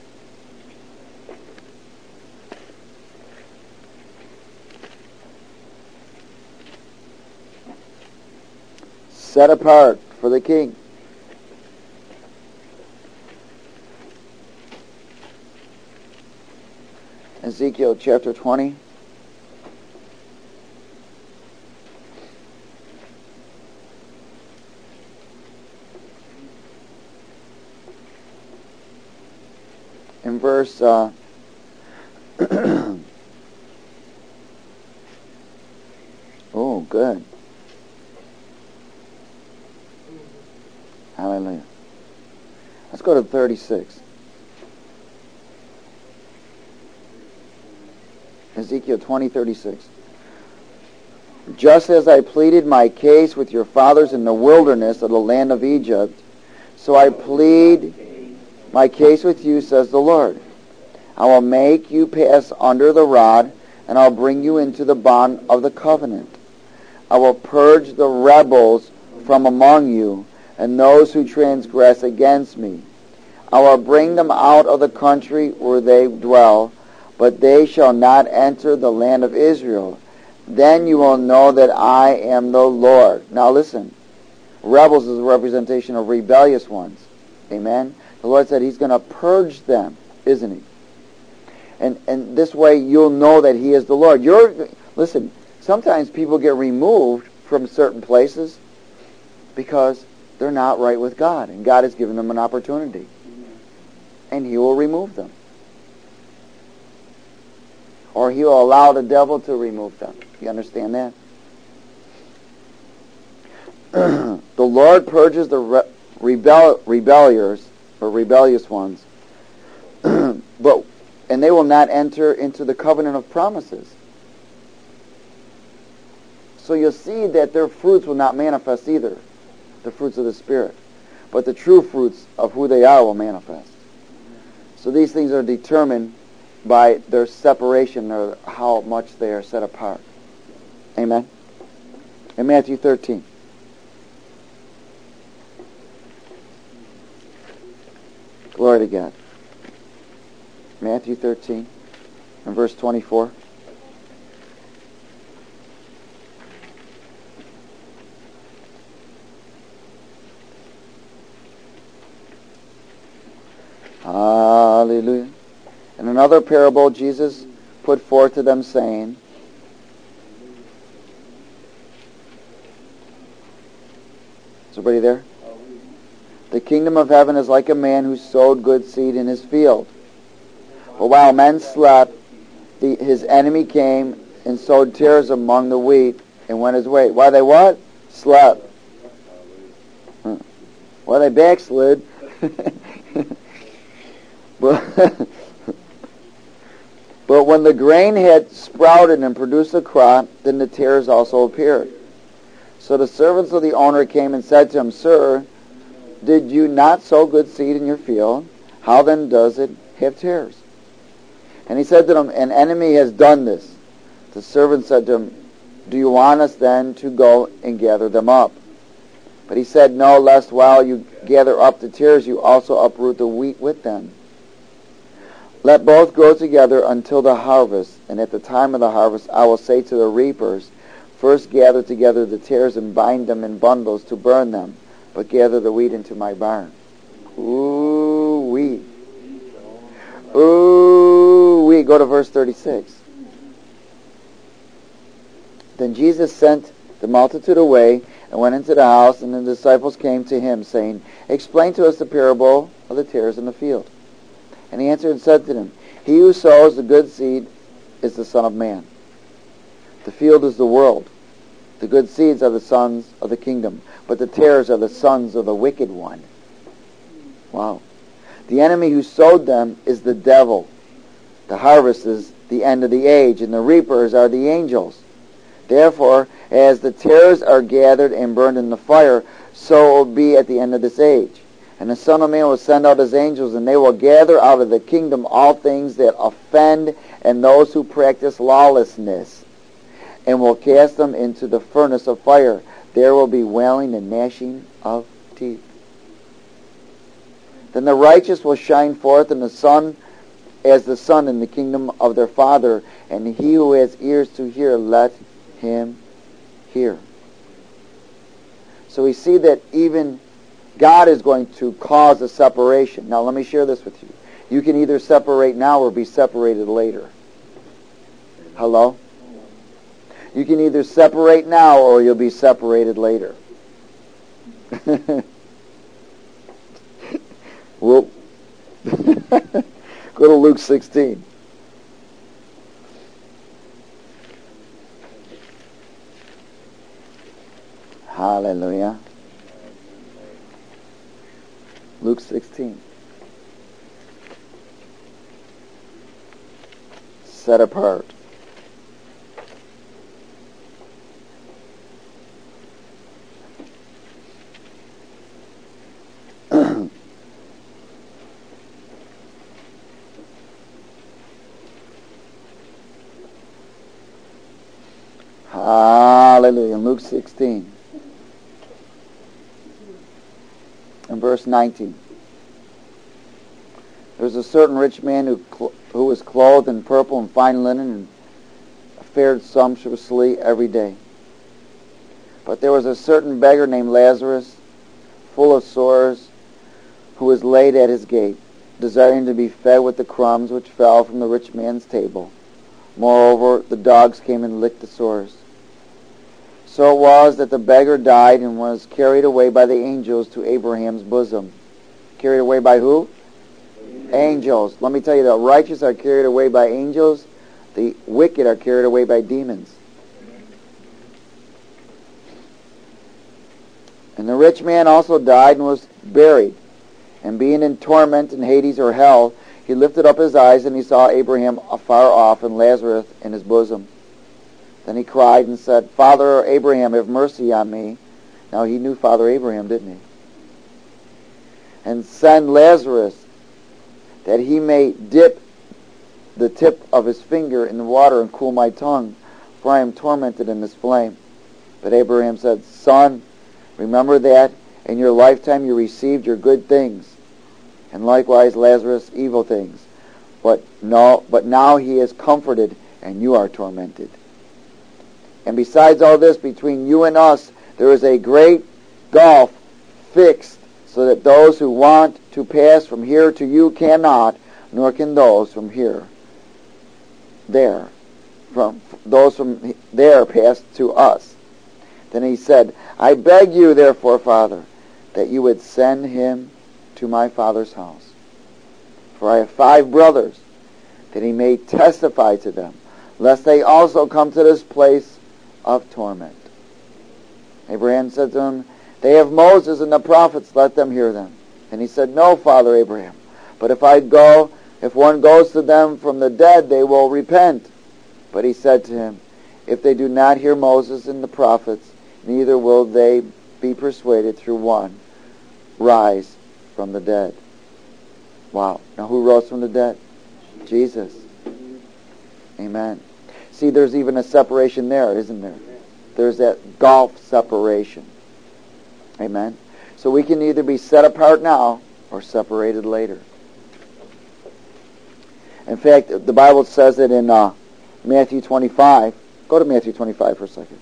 Set apart for the king. Ezekiel chapter 20. In verse oh, good. Hallelujah. Let's go to 36. Ezekiel 20:36. Just as I pleaded my case with your fathers in the wilderness of the land of Egypt, so I plead my case with you, says the Lord. I will make you pass under the rod, and I'll bring you into the bond of the covenant. I will purge the rebels from among you, and those who transgress against me. I will bring them out of the country where they dwell, but they shall not enter the land of Israel. Then you will know that I am the Lord. Now listen, rebels is a representation of rebellious ones. Amen? The Lord said He's going to purge them, isn't He? And this way you'll know that He is the Lord. Listen, sometimes people get removed from certain places because they're not right with God, and God has given them an opportunity. And He will remove them. Or He will allow the devil to remove them. You understand that? The Lord purges the rebellious ones, and they will not enter into the covenant of promises. So you'll see that their fruits will not manifest either, the fruits of the Spirit. But the true fruits of who they are will manifest. So these things are determined by their separation, or how much they are set apart. Amen? In Matthew 13. Glory to God. Matthew 13 and verse 24. Hallelujah. And another parable Jesus put forth to them, saying, is everybody there? The kingdom of heaven is like a man who sowed good seed in his field. But while men slept, his enemy came and sowed tares among the wheat and went his way. Why they what? Slept. Well, they backslid. But when the grain had sprouted and produced a crop, then the tares also appeared. So the servants of the owner came and said to him, Sir, did you not sow good seed in your field? How then does it have tares? And he said to them, An enemy has done this. The servant said to him, Do you want us then to go and gather them up? But he said, No, lest while you gather up the tares, you also uproot the wheat with them. Let both grow together until the harvest, and at the time of the harvest I will say to the reapers, First gather together the tares and bind them in bundles to burn them, but gather the wheat into my barn. Ooh-wee. Ooh-wee. Go to verse 36. Then Jesus sent the multitude away and went into the house, and the disciples came to him, saying, Explain to us the parable of the tares in the field. And he answered and said to them, He who sows the good seed is the Son of Man. The field is the world. The good seeds are the sons of the kingdom, but the tares are the sons of the wicked one. Wow. The enemy who sowed them is the devil. The harvest is the end of the age, and the reapers are the angels. Therefore, as the tares are gathered and burned in the fire, so it will be at the end of this age. And the Son of Man will send out his angels, and they will gather out of the kingdom all things that offend and those who practice lawlessness, and will cast them into the furnace of fire. There will be wailing and gnashing of teeth. Then the righteous will shine forth in the sun as the sun in the kingdom of their Father, and he who has ears to hear, let him hear. So we see that even God is going to cause a separation. Now let me share this with you. You can either separate now or be separated later. Hello? You can either separate now or you'll be separated later. Well, go to Luke 16. Hallelujah. Luke 16. Set apart. Hallelujah. Luke 16. And verse 19. There was a certain rich man who was clothed in purple and fine linen and fared sumptuously every day. But there was a certain beggar named Lazarus, full of sores, who was laid at his gate, desiring to be fed with the crumbs which fell from the rich man's table. Moreover, the dogs came and licked the sores. So it was that the beggar died and was carried away by the angels to Abraham's bosom. Carried away by who? Angels. Let me tell you, the righteous are carried away by angels. The wicked are carried away by demons. And the rich man also died and was buried. And being in torment in Hades or hell, he lifted up his eyes and he saw Abraham afar off and Lazarus in his bosom. Then he cried and said, Father Abraham, have mercy on me. Now he knew Father Abraham, didn't he? And send Lazarus that he may dip the tip of his finger in the water and cool my tongue, for I am tormented in this flame. But Abraham said, Son, remember that in your lifetime you received your good things, and likewise Lazarus evil things. But now he is comforted, and you are tormented. And besides all this, between you and us, there is a great gulf fixed, so that those who want to pass from here to you cannot, nor can those from there pass to us. Then he said, I beg you, therefore, Father, that you would send him to my father's house. For I have 5 brothers, that he may testify to them, lest they also come to this place of torment. Abraham said to him, They have Moses and the prophets, let them hear them. And he said, No, Father Abraham, but if one goes to them from the dead, they will repent. But he said to him, If they do not hear Moses and the prophets, neither will they be persuaded through one rise from the dead. Wow. Now who rose from the dead? Jesus. Amen. See, there's even a separation there, isn't there? There's that gulf separation. Amen. So we can either be set apart now or separated later. In fact, the Bible says it in Matthew 25. Go to Matthew 25 for a second.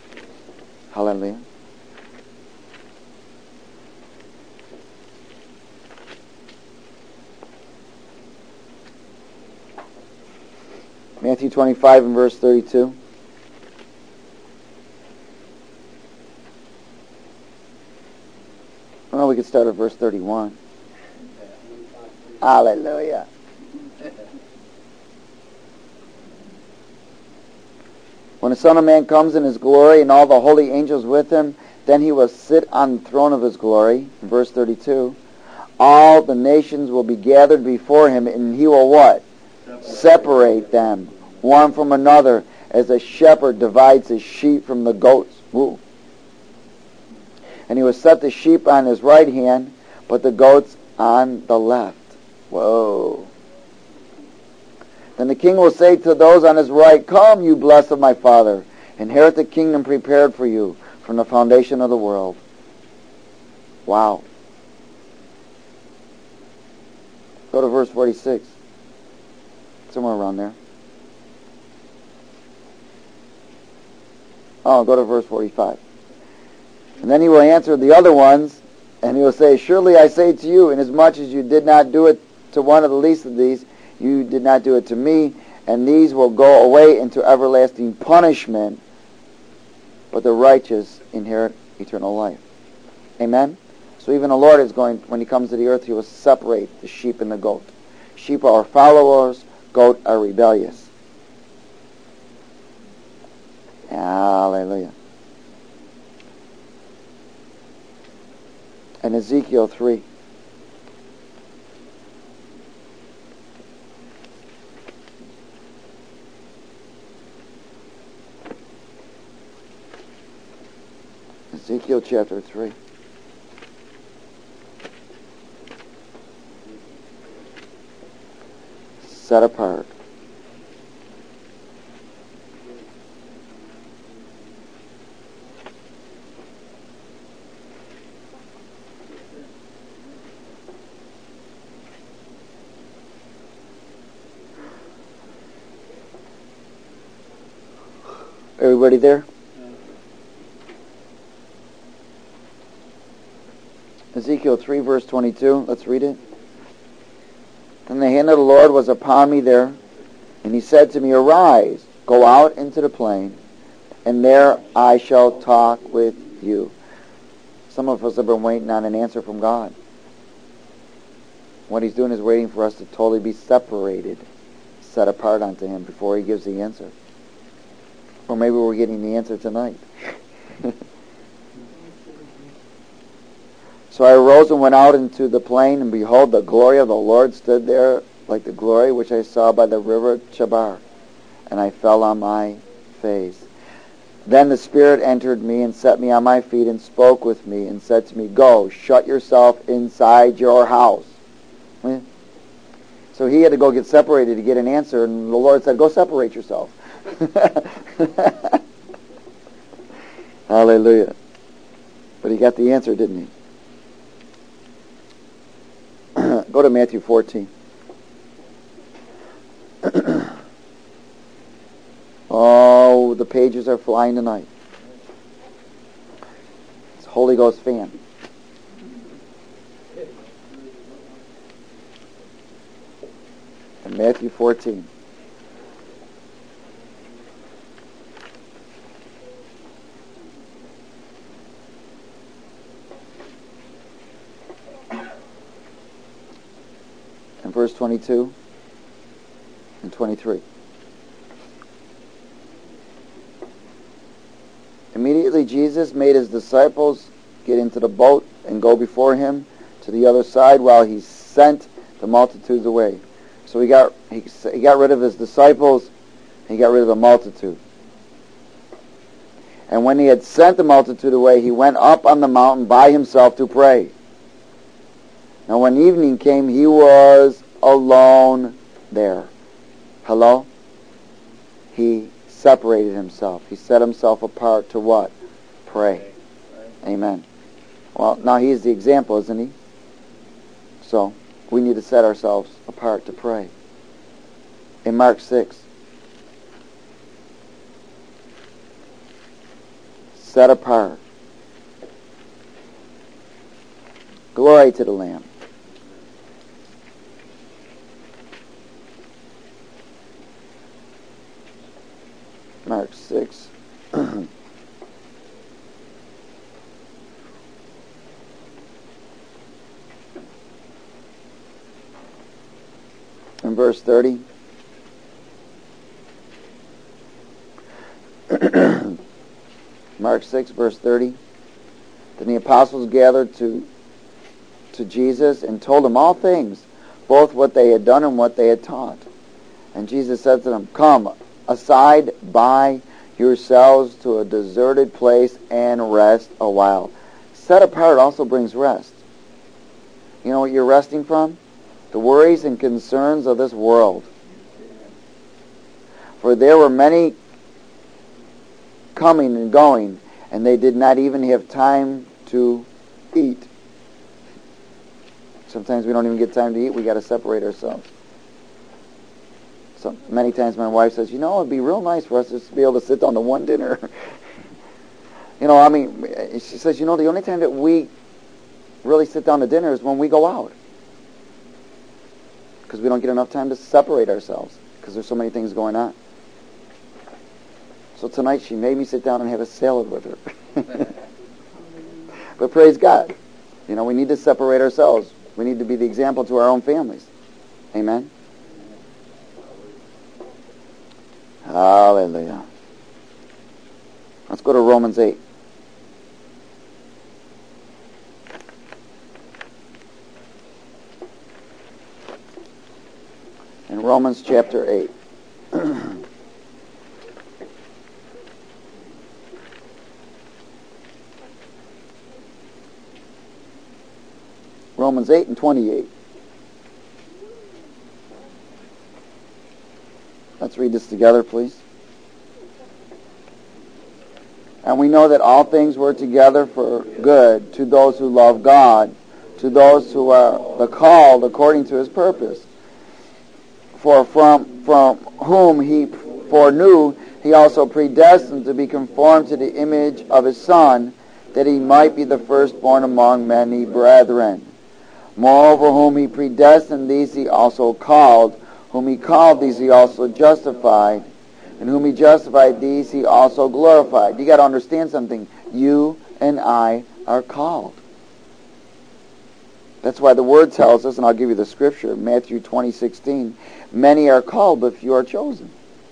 Hallelujah. Matthew 25 and verse 32. Well, we could start at verse 31. Hallelujah. When the Son of Man comes in his glory and all the holy angels with him, then he will sit on the throne of his glory. Verse 32. All the nations will be gathered before him, and he will what? Separate them, one from another, as a shepherd divides his sheep from the goats. Woo. And he will set the sheep on his right hand, but the goats on the left. Whoa. Then the king will say to those on his right, Come, you blessed of my Father, inherit the kingdom prepared for you from the foundation of the world. Wow. Go to verse 46. Somewhere around there. Oh, go to verse 45. And then he will answer the other ones, and he will say, Surely I say to you, inasmuch as you did not do it to one of the least of these, you did not do it to me, and these will go away into everlasting punishment, but the righteous inherit eternal life. Amen? So even the Lord is going, when he comes to the earth, he will separate the sheep and the goat. Sheep are followers, goat are rebellious. Hallelujah. And Ezekiel 3. Ezekiel chapter 3. Set apart. Everybody there? Ezekiel 3 verse 22. Let's read it. And the hand of the Lord was upon me there, and he said to me, Arise, go out into the plain, and there I shall talk with you. Some of us have been waiting on an answer from God. What he's doing is waiting for us to totally be separated, set apart unto him before he gives the answer. Or maybe we're getting the answer tonight. So I arose and went out into the plain, and behold, the glory of the Lord stood there, like the glory which I saw by the river Chebar. And I fell on my face. Then the Spirit entered me and set me on my feet and spoke with me and said to me, Go, shut yourself inside your house. So he had to go get separated to get an answer, and the Lord said, Go separate yourself. Hallelujah. But he got the answer, didn't he? Go to Matthew 14. Oh, the pages are flying tonight. It's Holy Ghost fan. And Matthew 14. And verse 22 and 23. Immediately Jesus made his disciples get into the boat and go before him to the other side while he sent the multitudes away. So he got rid of his disciples, he got rid of the multitude. And when he had sent the multitude away, he went up on the mountain by himself to pray. Now when evening came, he was alone there. Hello? He separated himself. He set himself apart to what? Pray. Amen. Well, now he's the example, isn't he? So, we need to set ourselves apart to pray. In Mark 6, set apart. Glory to the Lamb. Mark 6. In verse 30. Mark 6, verse 30. Then the apostles gathered to Jesus and told him all things, both what they had done and what they had taught. And Jesus said to them, "Come aside by yourselves to a deserted place and rest a while." Set apart also brings rest. You know what you're resting from? The worries and concerns of this world. For there were many coming and going, and they did not even have time to eat. Sometimes we don't even get time to eat. We got to separate ourselves. So many times my wife says, it'd be real nice for us just to be able to sit down to one dinner. She says, the only time that we really sit down to dinner is when we go out. Because we don't get enough time to separate ourselves because there's so many things going on. So tonight she made me sit down and have a salad with her. But praise God. We need to separate ourselves. We need to be the example to our own families. Amen? Hallelujah. Let's go to Romans 8. In Romans chapter 8. Romans 8 and 28. Let's read this together, please. And we know that all things work together for good to those who love God, to those who are the called according to his purpose. For from whom he foreknew, he also predestined to be conformed to the image of his Son, that he might be the firstborn among many brethren. Moreover, whom he predestined, these he also called. Whom he called, these he also justified. And whom he justified, these he also glorified. You got to understand something. You and I are called. That's why the Word tells us, and I'll give you the scripture, Matthew 20:16, many are called, but few are chosen.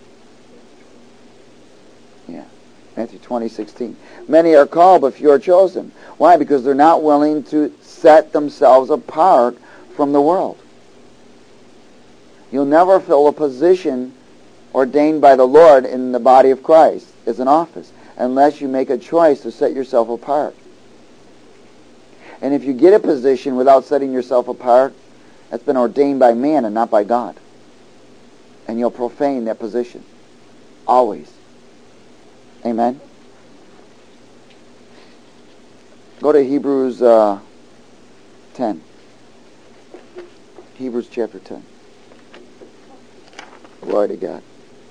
Yeah, Matthew 20:16. Many are called, but few are chosen. Why? Because they're not willing to set themselves apart from the world. You'll never fill a position ordained by the Lord in the body of Christ as an office unless you make a choice to set yourself apart. And if you get a position without setting yourself apart, that's been ordained by man and not by God. And you'll profane that position. Always. Amen? Go to Hebrews 10. Hebrews chapter 10. Glory to God.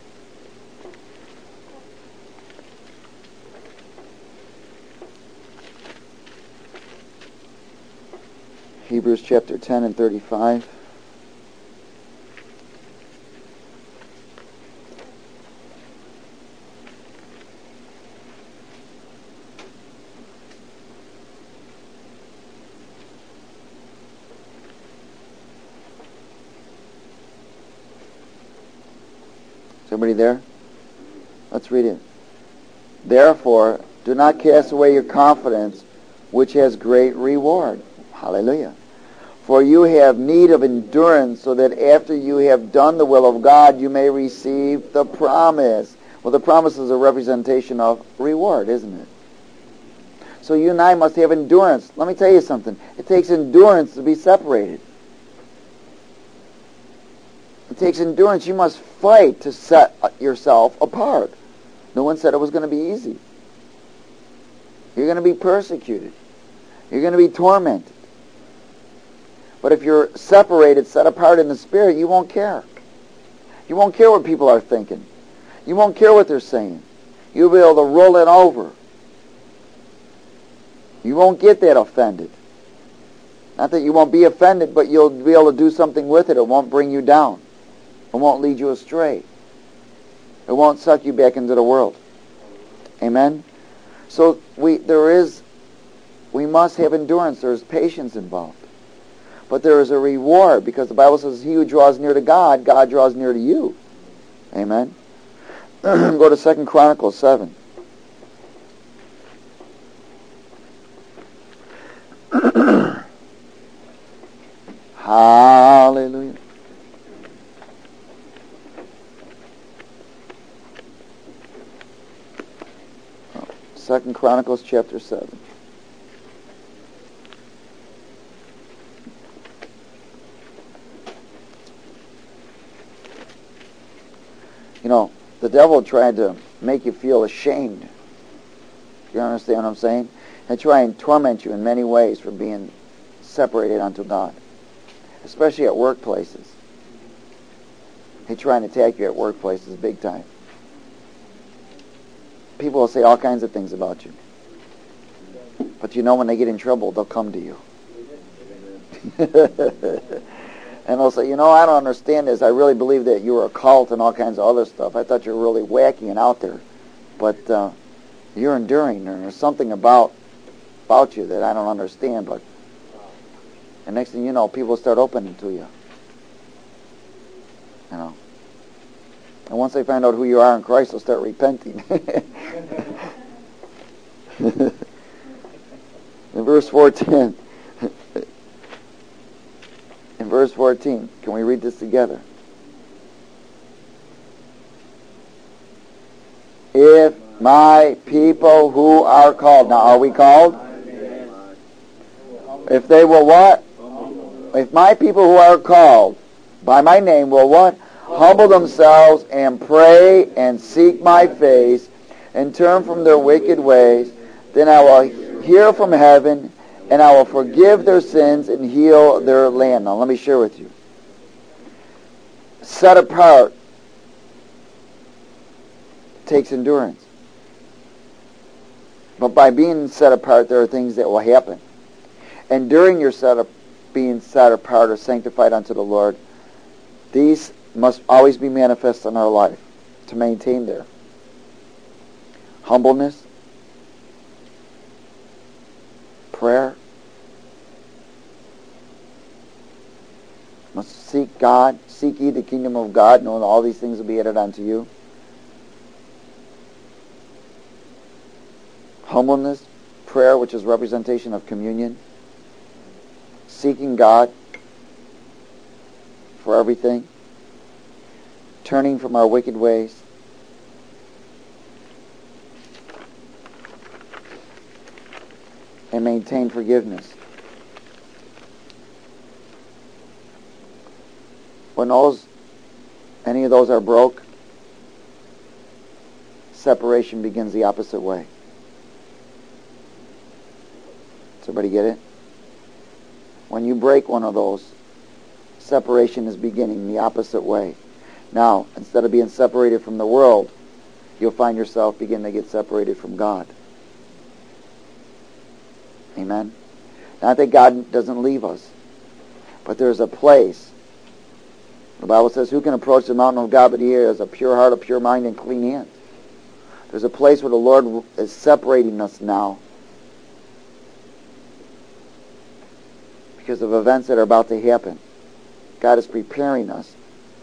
Hebrews chapter 10 and 35. Somebody there? Let's read it. Therefore, do not cast away your confidence, which has great reward. Hallelujah. For you have need of endurance, so that after you have done the will of God, you may receive the promise. Well, the promise is a representation of reward, isn't it? So you and I must have endurance. Let me tell you something. It takes endurance to be separated. It takes endurance. You must fight to set yourself apart. No one said it was going to be easy. You're going to be persecuted. You're going to be tormented. But if you're separated, set apart in the Spirit, you won't care. You won't care what people are thinking. You won't care what they're saying. You'll be able to roll it over. You won't get that offended. Not that you won't be offended, but you'll be able to do something with it. It won't bring you down. It won't lead you astray. It It won't suck you back into the world. Amen? So we must have endurance. There's patience involved. But there is a reward, because the Bible says he who draws near to God, God draws near to you. Amen? Go to 2 Chronicles 7. Hallelujah. Second Chronicles chapter 7. You know, the devil tried to make you feel ashamed. You understand what I'm saying? And try and torment you in many ways for being separated unto God, especially at workplaces. He try and attack you at workplaces big time. People will say all kinds of things about you. But you know, when they get in trouble, they'll come to you. And they'll say, you know, I don't understand this. I really believe that you were a cult and all kinds of other stuff. I thought you were really wacky and out there. But you're enduring. There's something about you that I don't understand. But and next thing you know, people start opening to you. You know. And once they find out who you are in Christ, they'll start repenting. In verse 14. In verse 14, can we read this together? If my people who are called. Now, are we called? If they will what? If my people who are called by my name will what? Humble themselves and pray and seek my face and turn from their wicked ways, then I will hear from heaven and I will forgive their sins and heal their land. Now let me share with you. Set apart takes endurance. But by being set apart, there are things that will happen. And during your being set apart or sanctified unto the Lord, these must always be manifest in our life to maintain their humbleness, prayer, must seek God, seek ye the kingdom of God, knowing all these things will be added unto you. Humbleness, prayer, which is representation of communion, seeking God for everything, turning from our wicked ways, and maintain forgiveness. When any of those are broke, separation begins the opposite way. Does everybody get it? When you break one of those, separation is beginning the opposite way. Now, instead of being separated from the world, you'll find yourself begin to get separated from God. Amen? Not that God doesn't leave us, but there's a place. The Bible says, who can approach the mountain of God but he has a pure heart, a pure mind, and clean hands? There's a place where the Lord is separating us now because of events that are about to happen. God is preparing us.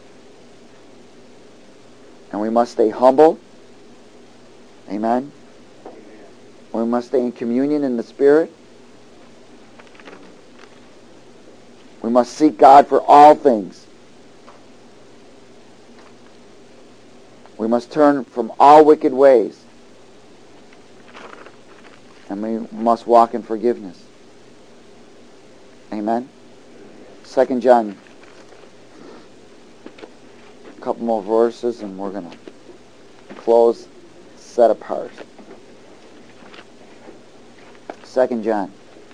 And we must stay humble. Amen? We must stay in communion in the Spirit. We must seek God for all things. We must turn from all wicked ways. And we must walk in forgiveness. Amen? 2 John. A couple more verses and we're going to close, set apart. 2 John.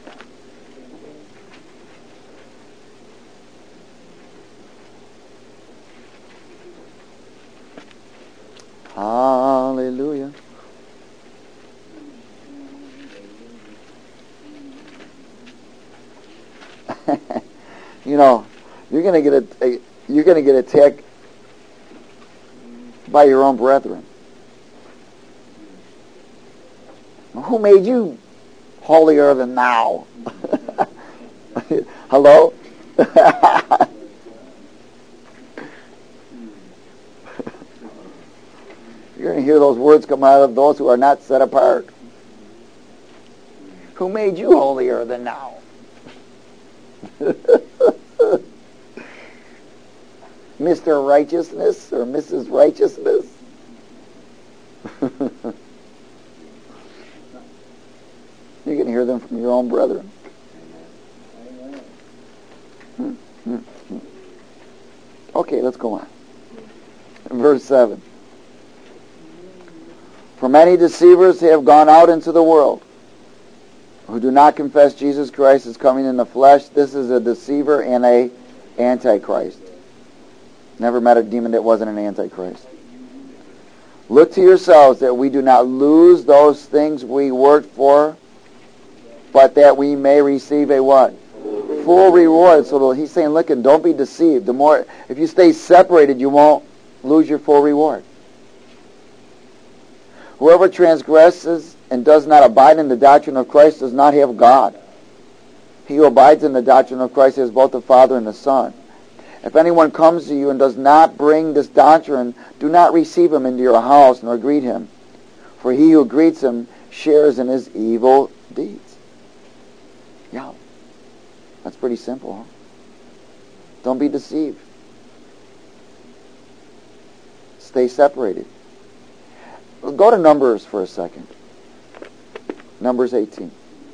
Hallelujah. You know, you're going to get attacked by your own brethren. Who made you holier than thou? Hello? You're going to hear those words come out of those who are not set apart. Who made you holier than thou? Mr. Righteousness or Mrs. Righteousness? You can hear them from your own brethren. Okay, let's go on. Verse 7. For many deceivers have gone out into the world, who do not confess Jesus Christ is coming in the flesh. This is a deceiver and a antichrist. Never met a demon that wasn't an antichrist. Look to yourselves that we do not lose those things we worked for, but that we may receive a what? Full reward. So he's saying, look, and don't be deceived. The more, if you stay separated, you won't lose your full reward. Whoever transgresses and does not abide in the doctrine of Christ does not have God. He who abides in the doctrine of Christ has both the Father and the Son. If anyone comes to you and does not bring this doctrine, do not receive him into your house nor greet him. For he who greets him shares in his evil deeds. Yeah, that's pretty simple, huh? Don't be deceived. Stay separated. Go to Numbers for a second. Numbers 18.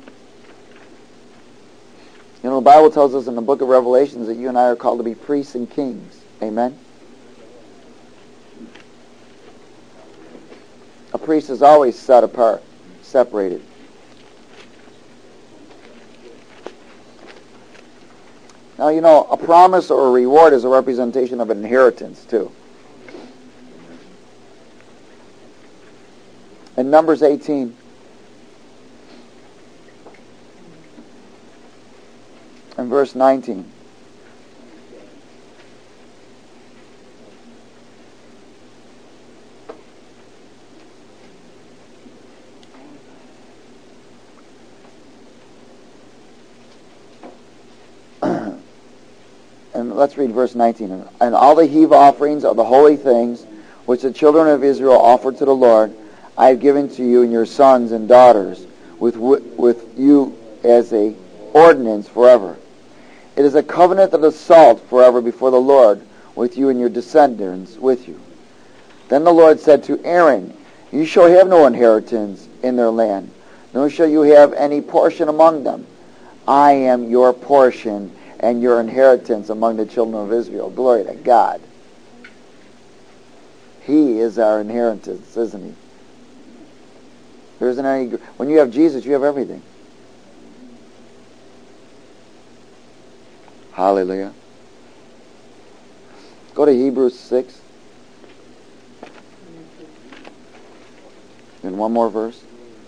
You know, the Bible tells us in the book of Revelations that you and I are called to be priests and kings. Amen? A priest is always set apart, separated. Now, you know, a promise or a reward is a representation of an inheritance, too. In Numbers 18, and verse 19. And let's read verse 19. And all the heave offerings of the holy things which the children of Israel offered to the Lord, I have given to you and your sons and daughters with you as a ordinance forever. It is a covenant of the salt forever before the Lord with you and your descendants with you. Then the Lord said to Aaron, you shall have no inheritance in their land, nor shall you have any portion among them. I am your portion and your inheritance among the children of Israel. Glory to God. He is our inheritance, isn't he? There isn't any. When you have Jesus, you have everything. Hallelujah. Go to Hebrews 6. And one more verse.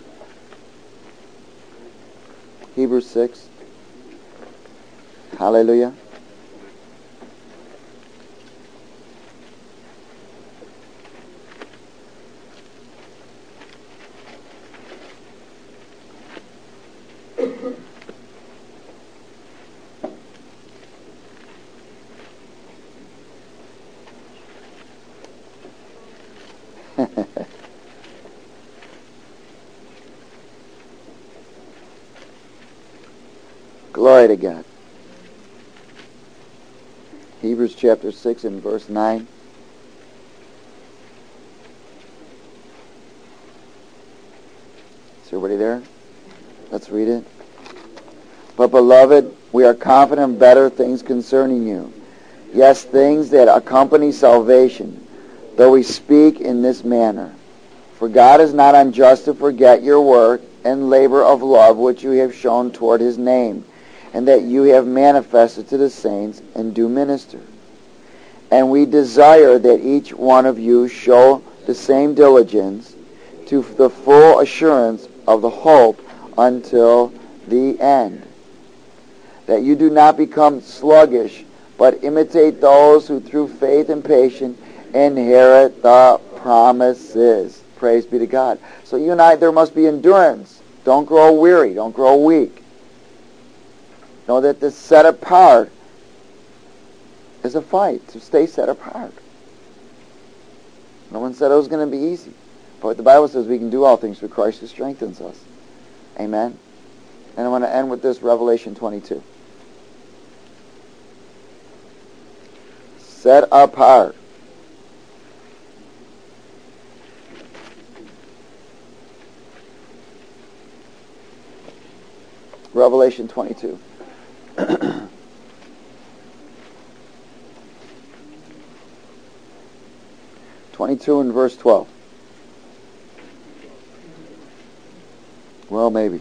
Hebrews 6. Hallelujah. Glory to God. Hebrews chapter 6 and verse 9. Is everybody there? Let's read it. But beloved, we are confident of better things concerning you. Yes, things that accompany salvation, though we speak in this manner. For God is not unjust to forget your work and labor of love which you have shown toward his name, and that you have manifested to the saints and do minister. And we desire that each one of you show the same diligence to the full assurance of the hope until the end, that you do not become sluggish, but imitate those who through faith and patience inherit the promises. Praise be to God. So you and I, there must be endurance. Don't grow weary. Don't grow weak. Know that this set apart is a fight to stay set apart. No one said it was going to be easy. But the Bible says we can do all things through Christ who strengthens us. Amen. And I want to end with this, Revelation 22. Set apart. Revelation 22. 22 and verse 12. Well, maybe.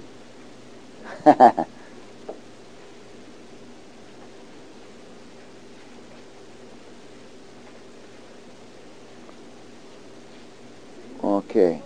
Okay.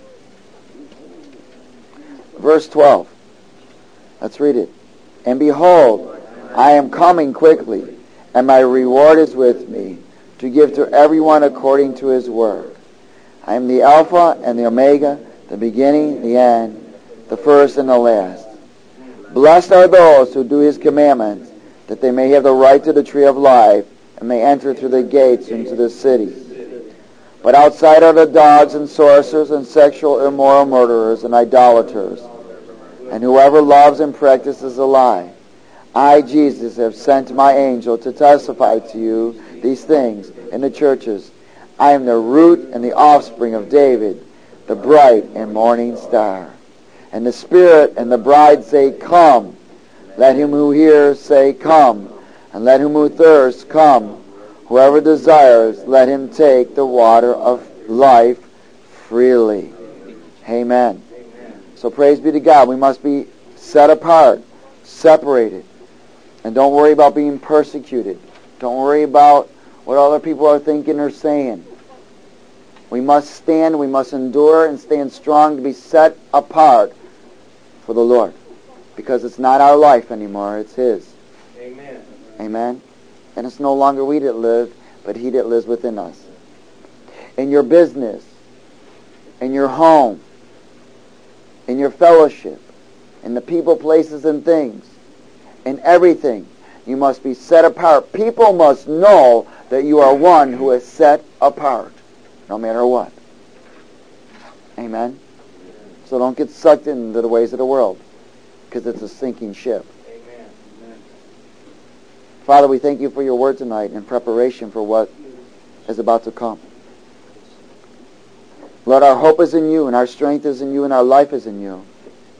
Verse 12. Let's read it. And behold, I am coming quickly, and my reward is with me, to give to everyone according to his work. I am the Alpha and the Omega, the beginning, the end, the first and the last. Blessed are those who do his commandments, that they may have the right to the tree of life, and may enter through the gates into the city. But outside are the dogs and sorcerers and sexual immoral murderers and idolaters, and whoever loves and practices a lie. I, Jesus, have sent my angel to testify to you these things in the churches. I am the root and the offspring of David, the bright and morning star. And the Spirit and the bride say, Come. Let him who hears say, Come. And let him who thirsts come. Whoever desires, let him take the water of life freely. Amen. So praise be to God. We must be set apart, separated. And don't worry about being persecuted. Don't worry about what other people are thinking or saying. We must stand, we must endure and stand strong to be set apart for the Lord. Because it's not our life anymore, it's His. Amen. Amen. And it's no longer we that live, but He that lives within us. In your business, in your home, in your fellowship, in the people, places, and things, in everything, you must be set apart. People must know that you are one who is set apart, no matter what. Amen? So don't get sucked into the ways of the world, because it's a sinking ship. Amen. Father, we thank you for your word tonight in preparation for what is about to come. Lord, our hope is in you, and our strength is in you, and our life is in you.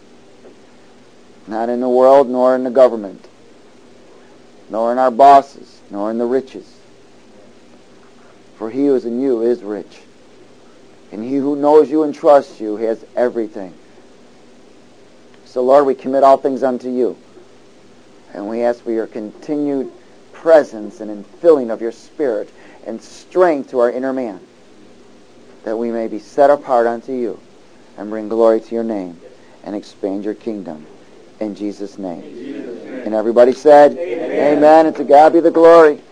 Not in the world, nor in the government, nor in our bosses, nor in the riches. For he who is in you is rich. And he who knows you and trusts you has everything. So, Lord, we commit all things unto you. And we ask for your continued presence and infilling of your Spirit and strength to our inner man, that we may be set apart unto you and bring glory to your name and expand your kingdom. In Jesus' name. And everybody said, Amen. And to God be the glory.